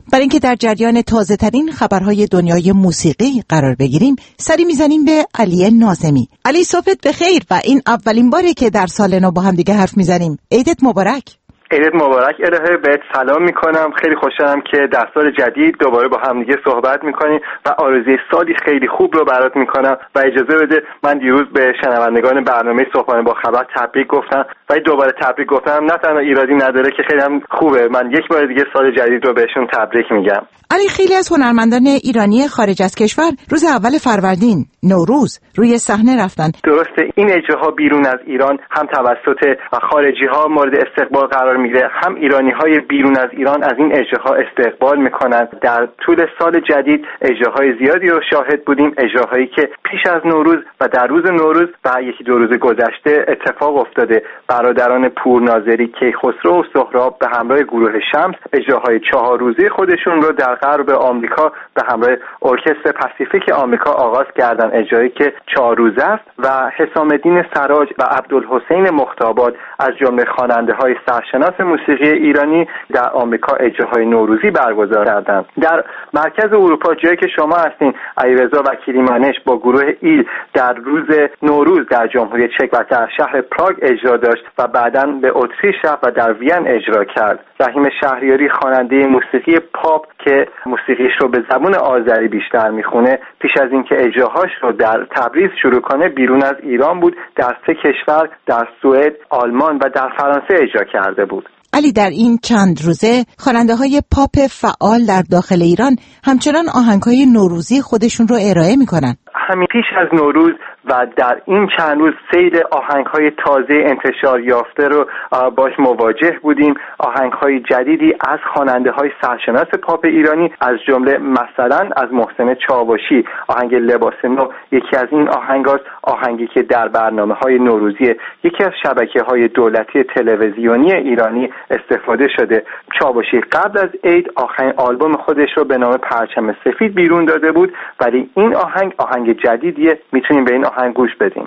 برای اینکه در جریان تازه ترین خبرهای دنیای موسیقی قرار بگیریم، سری میزنیم به علی ناظمی. علی صبحت بخیر و این اولین باره که در سال نو با هم دیگه حرف میزنیم. عیدت مبارک. عیدت مبارک الهه، بهت سلام میکنم. خیلی خوشحالم که در سال جدید دوباره با هم دیگه صحبت میکنیم و آرزوی سالی خیلی خوب رو برات میکنم و اجازه بده من دیروز به شنوندگان برنامه صبحانه با خبر تبریک گفتم و دوباره تبریک گفتم. نه تنها ایرادی نداره که خیلی هم خوبه، من یک بار دیگه سال جدید رو بهشون تبریک میگم. علی، خیلی از هنرمندان ایرانی خارج از کشور روز اول فروردین نوروز روی صحنه رفتن. درسته، این اجراها بیرون از ایران هم توسط خارجی ها مورد استقبال قرار میگیره، هم ایرانی های بیرون از ایران از این اجراها استقبال میکنند. در طول سال جدید اجراهای زیادی رو شاهد بودیم، اجراهایی که پیش از نوروز و در روز نوروز و یکی دو روز گذشته اتفاق افتاده. برادران پورناظری، کیخسرو و سهراب به همراه گروه شمس اجراهای چهار روزه خودشون رو در غرب آمریکا به همراه ارکستر پاسیفیک آمریکا آغاز کردن، اجرایی که چهار روزه است و حسام الدین سراج و عبدالحسین مختاباد از جمله خواننده‌های سرشناس موسیقی ایرانی در آمریکا اجراهای نوروزی برگزار کردند. در مرکز اروپا جایی که شما هستین، علیرضا وکیلی‌منش با گروه ایل در روز نوروز در جمهوری چک و در شهر پراگ اجرا داشت و بعداً به اتریش رفت و در وین اجرا کرد. رحیم شهریاری خواننده موسیقی پاپ که موسیقیش رو به زبان آذری بیشتر میخونه، پیش از اینکه اجراهاش رو در تبریز شروع کنه بیرون از ایران بود، در سه کشور در سوئد، آلمان و در فرانسه اجرا کرده بود. علی، در این چند روزه خواننده های پاپ فعال در داخل ایران همچنان آهنگ‌های نوروزی خودشون رو ارائه میکنن. همین پیش از نوروز و در این چند روز سیل آهنگ‌های تازه انتشار یافته رو باش مواجه بودیم. آهنگ‌های جدیدی از خواننده‌های سرشناس پاپ ایرانی از جمله مثلا از محسن چاوشی آهنگ لباس نو یکی از این آهنگاست، آهنگی که در برنامه‌های نوروزی یکی از شبکه‌های دولتی تلویزیونی ایرانی استفاده شده. چاوشی قبل از عید آخرین آلبوم خودش رو به نام پرچم سفید بیرون داده بود، ولی این آهنگ آهنگ جدیدیه، میتونیم به این آهنگ گوش بدیم.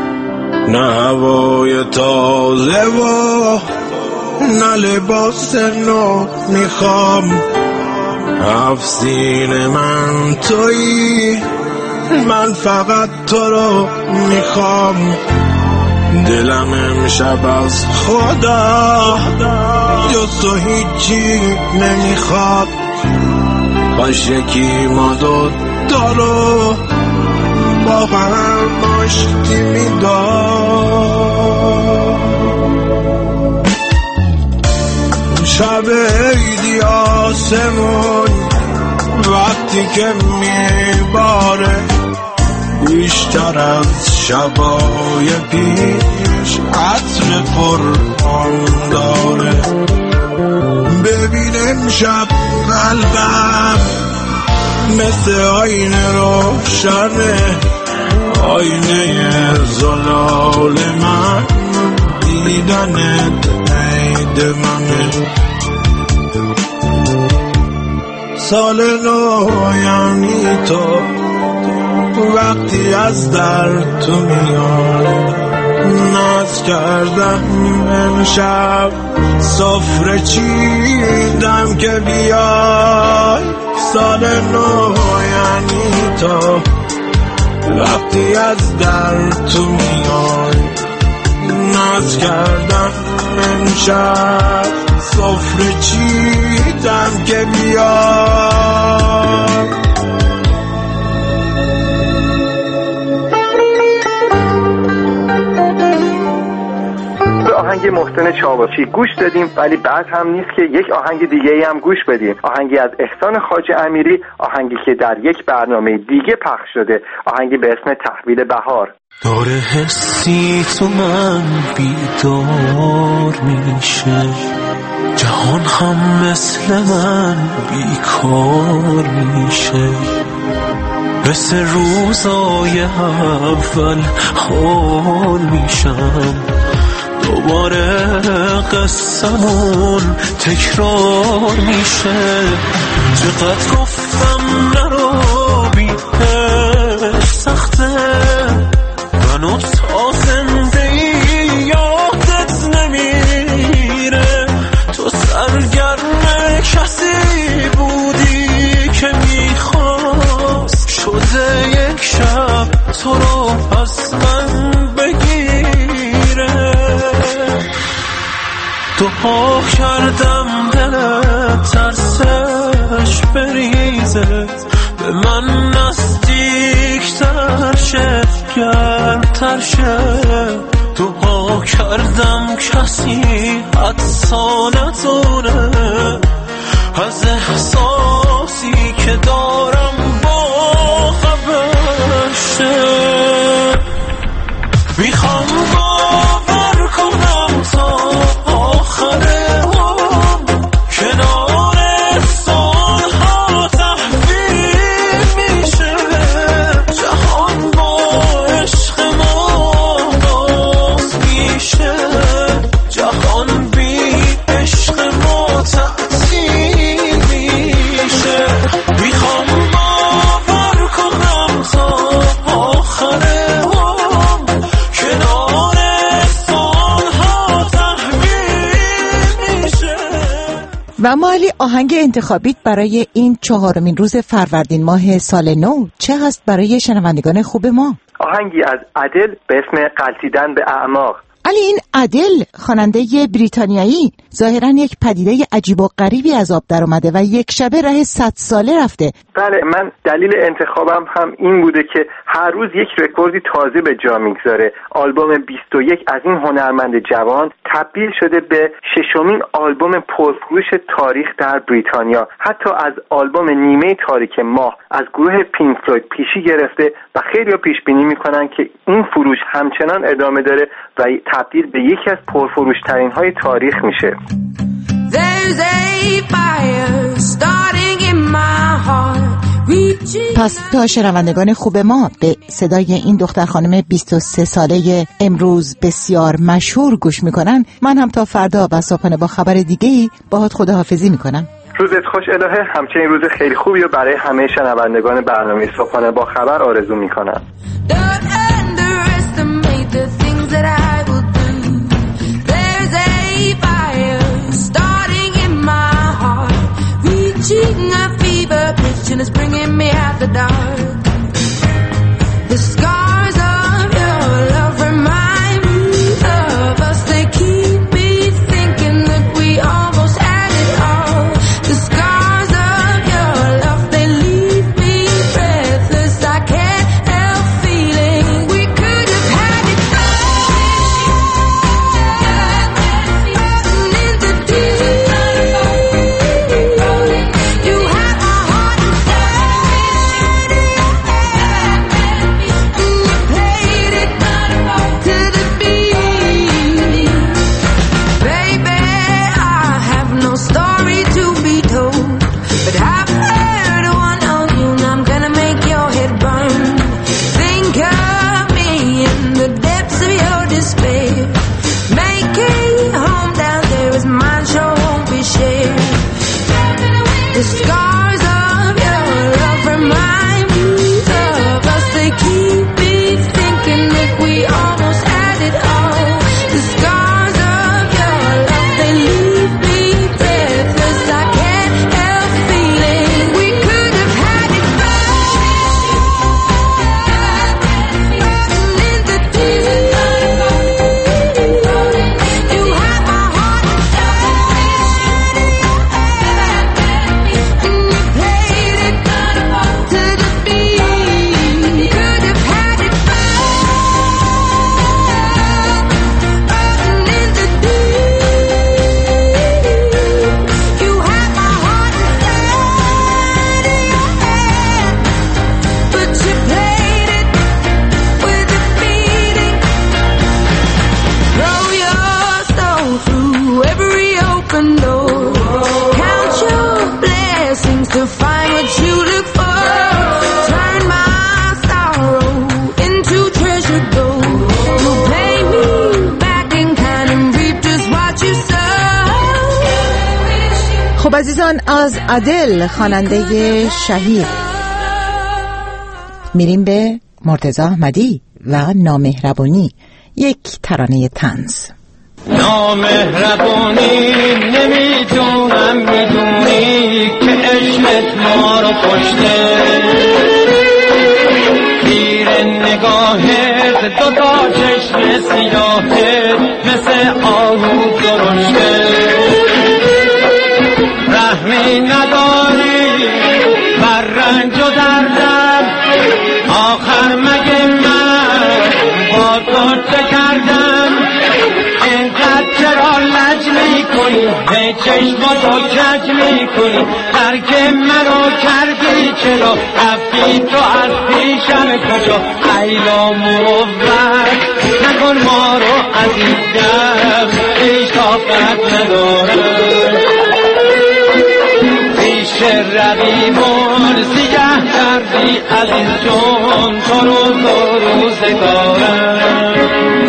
نه هوای تازه و نه لباس نو میخوام، افسین من تویی، من فقط تو رو میخوام. دلم امشب از خدا جز تو هیچی نمیخواد، کاش یکی ما دو دارو با هم آشتی میداد. شب عیدی آسمون وقتی که میباره بیشتر از شبای پیش عطر قرآن داره. ببینم شب قلبم مثل آینه روشنه، آینه زلال من دیدنت عید منه. سال نو یعنی تو وقتی از در تو میای، ناز کردم امشب سفره چیدم که بیای. سال نو یعنی تو وقتی از در تو میای، ناز کردم امشب سفره چیدم که بیای. آهنگ محسن چاوشی گوش دادیم، ولی بعد هم نیست که یک آهنگ دیگه ای هم گوش بدیم. آهنگی از احسان خواجه امیری، آهنگی که در یک برنامه دیگه پخش شده، آهنگی به اسم تحویل بهار. داره حسی تو من بیدار میشه، جهان هم مثل من بیکار میشه، مثل روزای اول حال میشم، دوباره قصمون تکرار میشه. چقدر گفتم نرو بی سخته، منو تا زنده یادت نمیره، تو سرگرم کسی بودی ترسش بریزه به من نزدیکتر شه گرمتر شه تو ها کردم کسی حدسا نتونه از احساسی که دارم با خبر شه میخوام باور کنم تا آخره هم کنار سالها تحویل میشه جهان با عشق ما باز میشه جهان بی عشق ما تعطیل میشه میخوام باور کنم تا آخره هم کنار سالها تحویل میشه. و ما علی آهنگ انتخابیت برای این چهارمین روز فروردین ماه سال نو چه هست برای شنوندگان خوب ما؟ آهنگی از ادل به اسم غلتیدن به اعماق. علی این ادل خواننده بریتانیایی ظاهراً یک پدیده عجیب و غریبی از آب در اومده و یک شبه راه صد ساله رفته. بله، من دلیل انتخابم هم این بوده که هر روز یک رکوردی تازه به جا میگذاره. آلبوم بیست و یک از این هنرمند جوان تبدیل شده به ششمین آلبوم پرفروش تاریخ در بریتانیا. حتی از آلبوم نیمه تاریک ماه از گروه پینک فلوید پیشی گرفته و خیلی‌ها پیش بینی میکنن که این فروش همچنان ادامه داره و تبدیل به یکی از پرفروش‌ترین های تاریخ میشه. پس تا شنوندگان خوب ما به صدای این دختر خانم بیست و سه ساله امروز بسیار مشهور گوش میکنن، من هم تا فردا و صبحانه با خبر دیگه‌ای باهات خداحافظی میکنم. روزت خوش الهه. همچنین روز خیلی خوبی رو برای همه شنوندگان برنامه صبحانه با خبر آرزو میکنم. And it's bringing me out the dark. The scars of your love remind me of us. They keep me thinking that we almost had it all. The scars of your love, they leave me breathless. I can't help feeling we could have had it خب عزیزان، از ادل خواننده شهیر میریم به مرتضی احمدی و نامهربانی، یک ترانه طنز. نامهربانی نمیدونم میدونی که عشقت ما رو کشته، پیر نگاهت دو تا چشم سیاهت مثل آهو درشته، رحمی نداری بر رنج و دردم، آخر مگه من با تو چه کردم؟ اینقدر چرا لج میکنی، به چشماتو کج میکنی، ترک منو کردی چرا، رفتی تو از پیشم کجا؟ ایلا مروت نکن ما رو عزیزم، هیچ طاقت ندارم، پیش رقیبان سیاه کردی عزیز جون تو روز و روزگارم.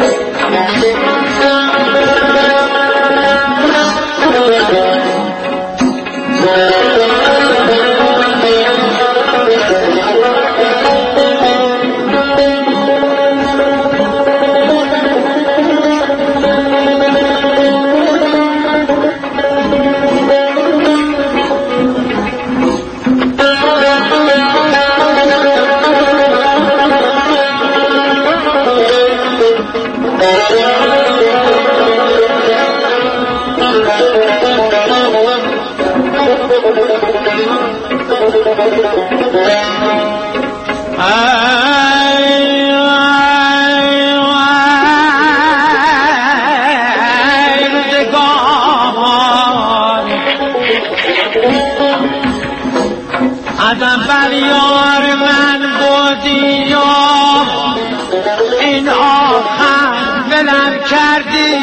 آدم بریار من بودی و این آخر بلند کردی،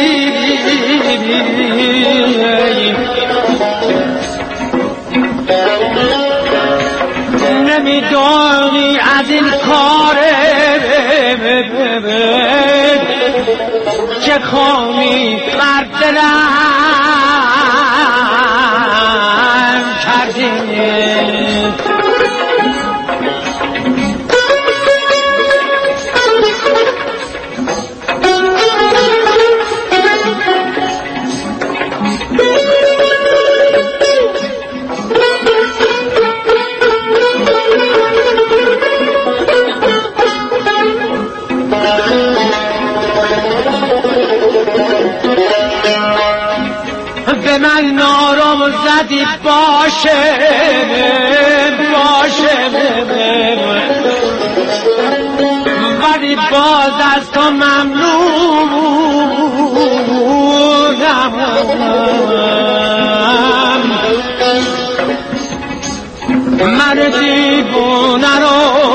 نمیدونی از این کار چه خامی بر دلم کردی. به من نارم زدی باشه باشه ولی باز از تو ممنونم، من دیوونه رو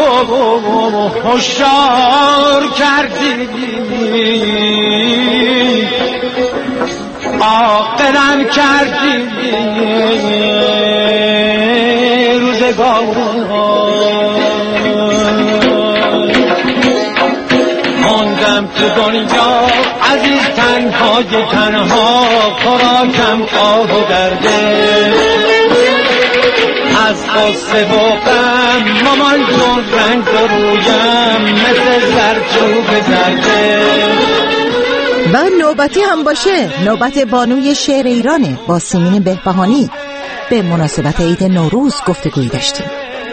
هوشیار کردی، عاقلم کردی روزگار، ماندم تو دنیا عزیز تنهای تنها، خوراکم آه و درده، از قصه و غم مامان جون رنگ رویم مثل زرچوب زرده. و نوبتی هم باشه، نوبت بانوی شعر ایرانه با سیمین بهبهانی. به مناسبت عید نوروز گفتگویی داشتیم.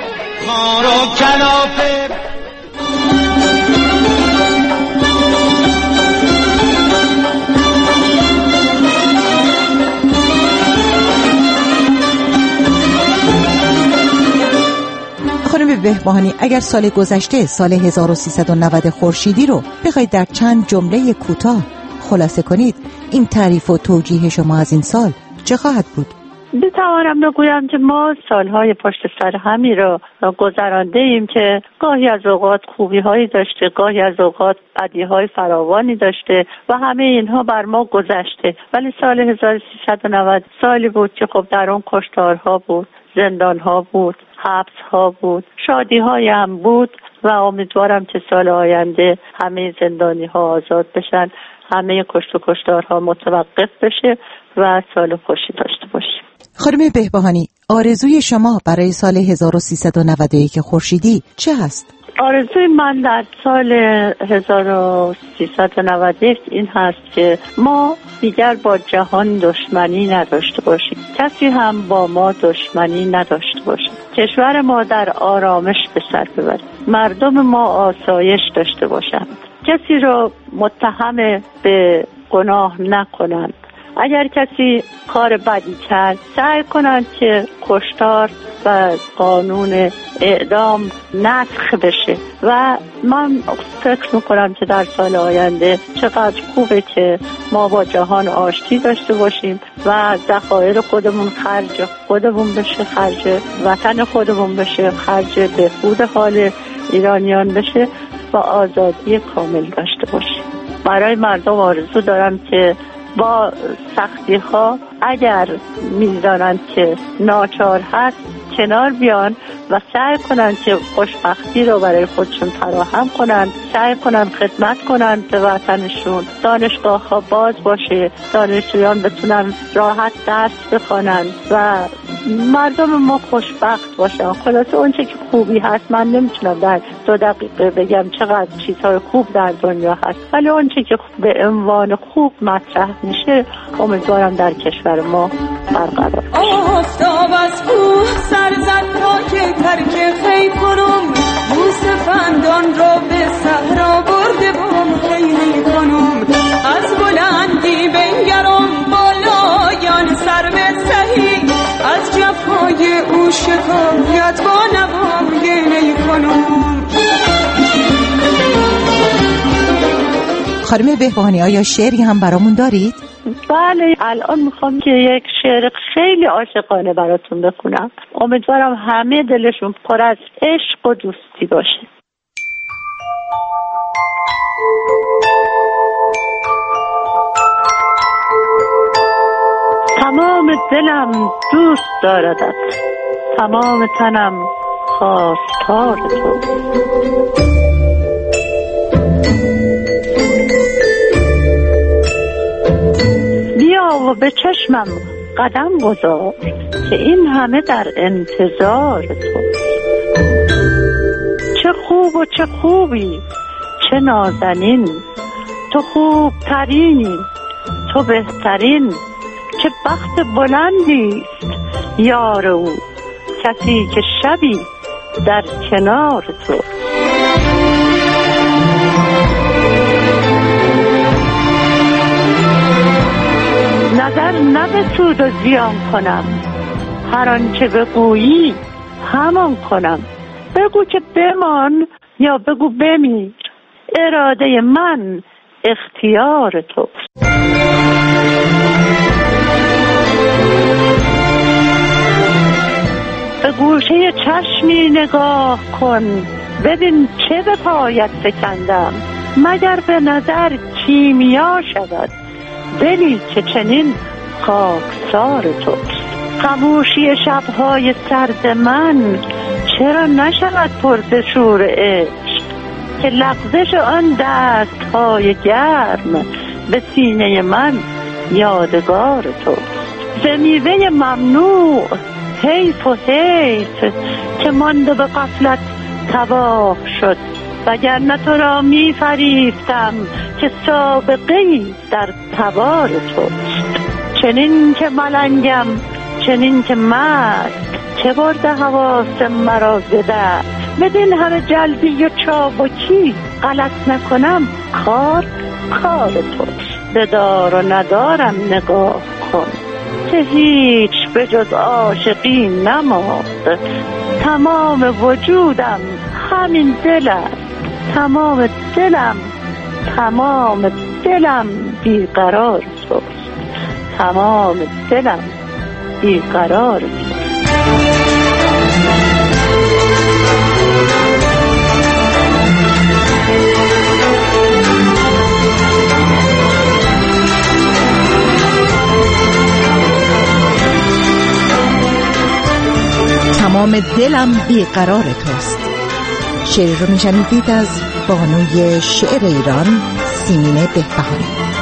خانم بهبهانی، اگر سال گذشته سال هزار و سیصد و نود خورشیدی رو بخواید در چند جمله کوتاه خلاصه کنید، این تعریف و توجیه شما از این سال چه خواهد بود؟ بتوانم بگویم که ما سالهای پشت سر همی را گذرانده ایم که گاهی از اوقات خوبی هایی داشته، گاهی از اوقات بدی های فراوانی داشته و همه اینها بر ما گذشته، ولی سال هزار و سیصد و نود سالی بود که خب در اون کشتارها بود، زندانها بود، حبس ها بود، شادی های هم بود و امیدوارم که سال آینده همه زندانی ها آزاد بشن، همه کشت و کشتارها متوقف بشه و سال خوشی داشته باشیم. خانم بهبهانی، آرزوی شما برای سال هزار و سیصد و نود و یک خورشیدی چه هست؟ آرزوی من در سال هزار و سیصد و نود و یک این هست که ما دیگر با جهان دشمنی نداشته باشیم، کسی هم با ما دشمنی نداشته باشه، کشور ما در آرامش به سر ببرد، مردم ما آسایش داشته باشند، کسی را متهم به گناه نکنند اگر کسی کار بدی کرد سعی کنند که کشتار و قانون اعدام نسخ بشه و من فکر میکنم که در سال آینده چقدر خوبه که ما با جهان آشتی داشته باشیم و ذخایر خودمون خرج خودمون بشه، خرج وطن خودمون بشه، خرج بهبود حال ایرانیان بشه و آزادی کامل داشته باشیم. برای مردم آرزو دارم که با سختی ها اگر می‌دانند که ناچار هست کنار بیان و سعی کنند که خوشبختی رو برای خودشون فراهم کنند، سعی کنند خدمت کنند به وطنشون، دانشگاه ها باز باشه، دانشجویان بتونن راحت درس بخوانند و مردم ما خوشبخت باشن. خلاصه اون چه که خوبی هست من نمیتونم در دو دقیقه بگم چقدر چیزهای خوب در دنیا هست، ولی اون چه که به عنوان خوب مطرح میشه امیدوارم در کشور ما برقرار بشه. آفتاب از کوه سر زد تا که ترک خیل کنم، بوس فندان را به صحرا برده بام خیلی کنم، از بلندی بنگرم بالایان سر به سهی، از جفای او شکایت با نوای نی کنم. خانم بهبانی آیا شعری هم برامون دارید؟ بله، الان میخوام که یک شعر خیلی عاشقانه براتون بخونم. امیدوارم همه دلشون پر از عشق و دوستی باشه. تمام دلم دوست داردت، تمام تنم خواستار تو. و به چشمم قدم گذار که این همه در انتظار تو. چه خوب و چه خوبی، چه نازنین، تو خوب ترینی، تو بهترین، چه بخت بلندیست یار او، کسی که شبی در کنار تو. نظر نه به سود و زیان کنم، هر آنچه بگویی همان کنم. بگو که بمان یا بگو بمیر، اراده من اختیار تو. به گوشه چشمی نگاه کن، ببین چه به پایت فکندم، مگر به نظر کیمیا شود دلی که چنین خاکسار توست. خموشی شبهای سرد من چرا نشود پرده شور عشق، که لغزش آن دستهای گرم به سینه من یادگار توست. ز میوه ممنوع حیف و حیف که مانده به غفلت تباه شد، وگرنه تو را می فریفتم که سابقه‌ای در تبار توست. چنین که ملنگم، چنین که مست، که برده حواس مرا ز دست. بدین همه جلبی و چابکی غلط نکنم کار کار توست. بدار و ندارم نگاه کن که هیچ به جز عاشقی نماند، تمام وجودم همین دل است، تمام دلم تمام دلم بیقرار توست، تمام دلم بیقرار توست. تمام دلم بیقرار توست. شعر رو میشنیدید از بانوی شعر ایران سیمین بهبهانی.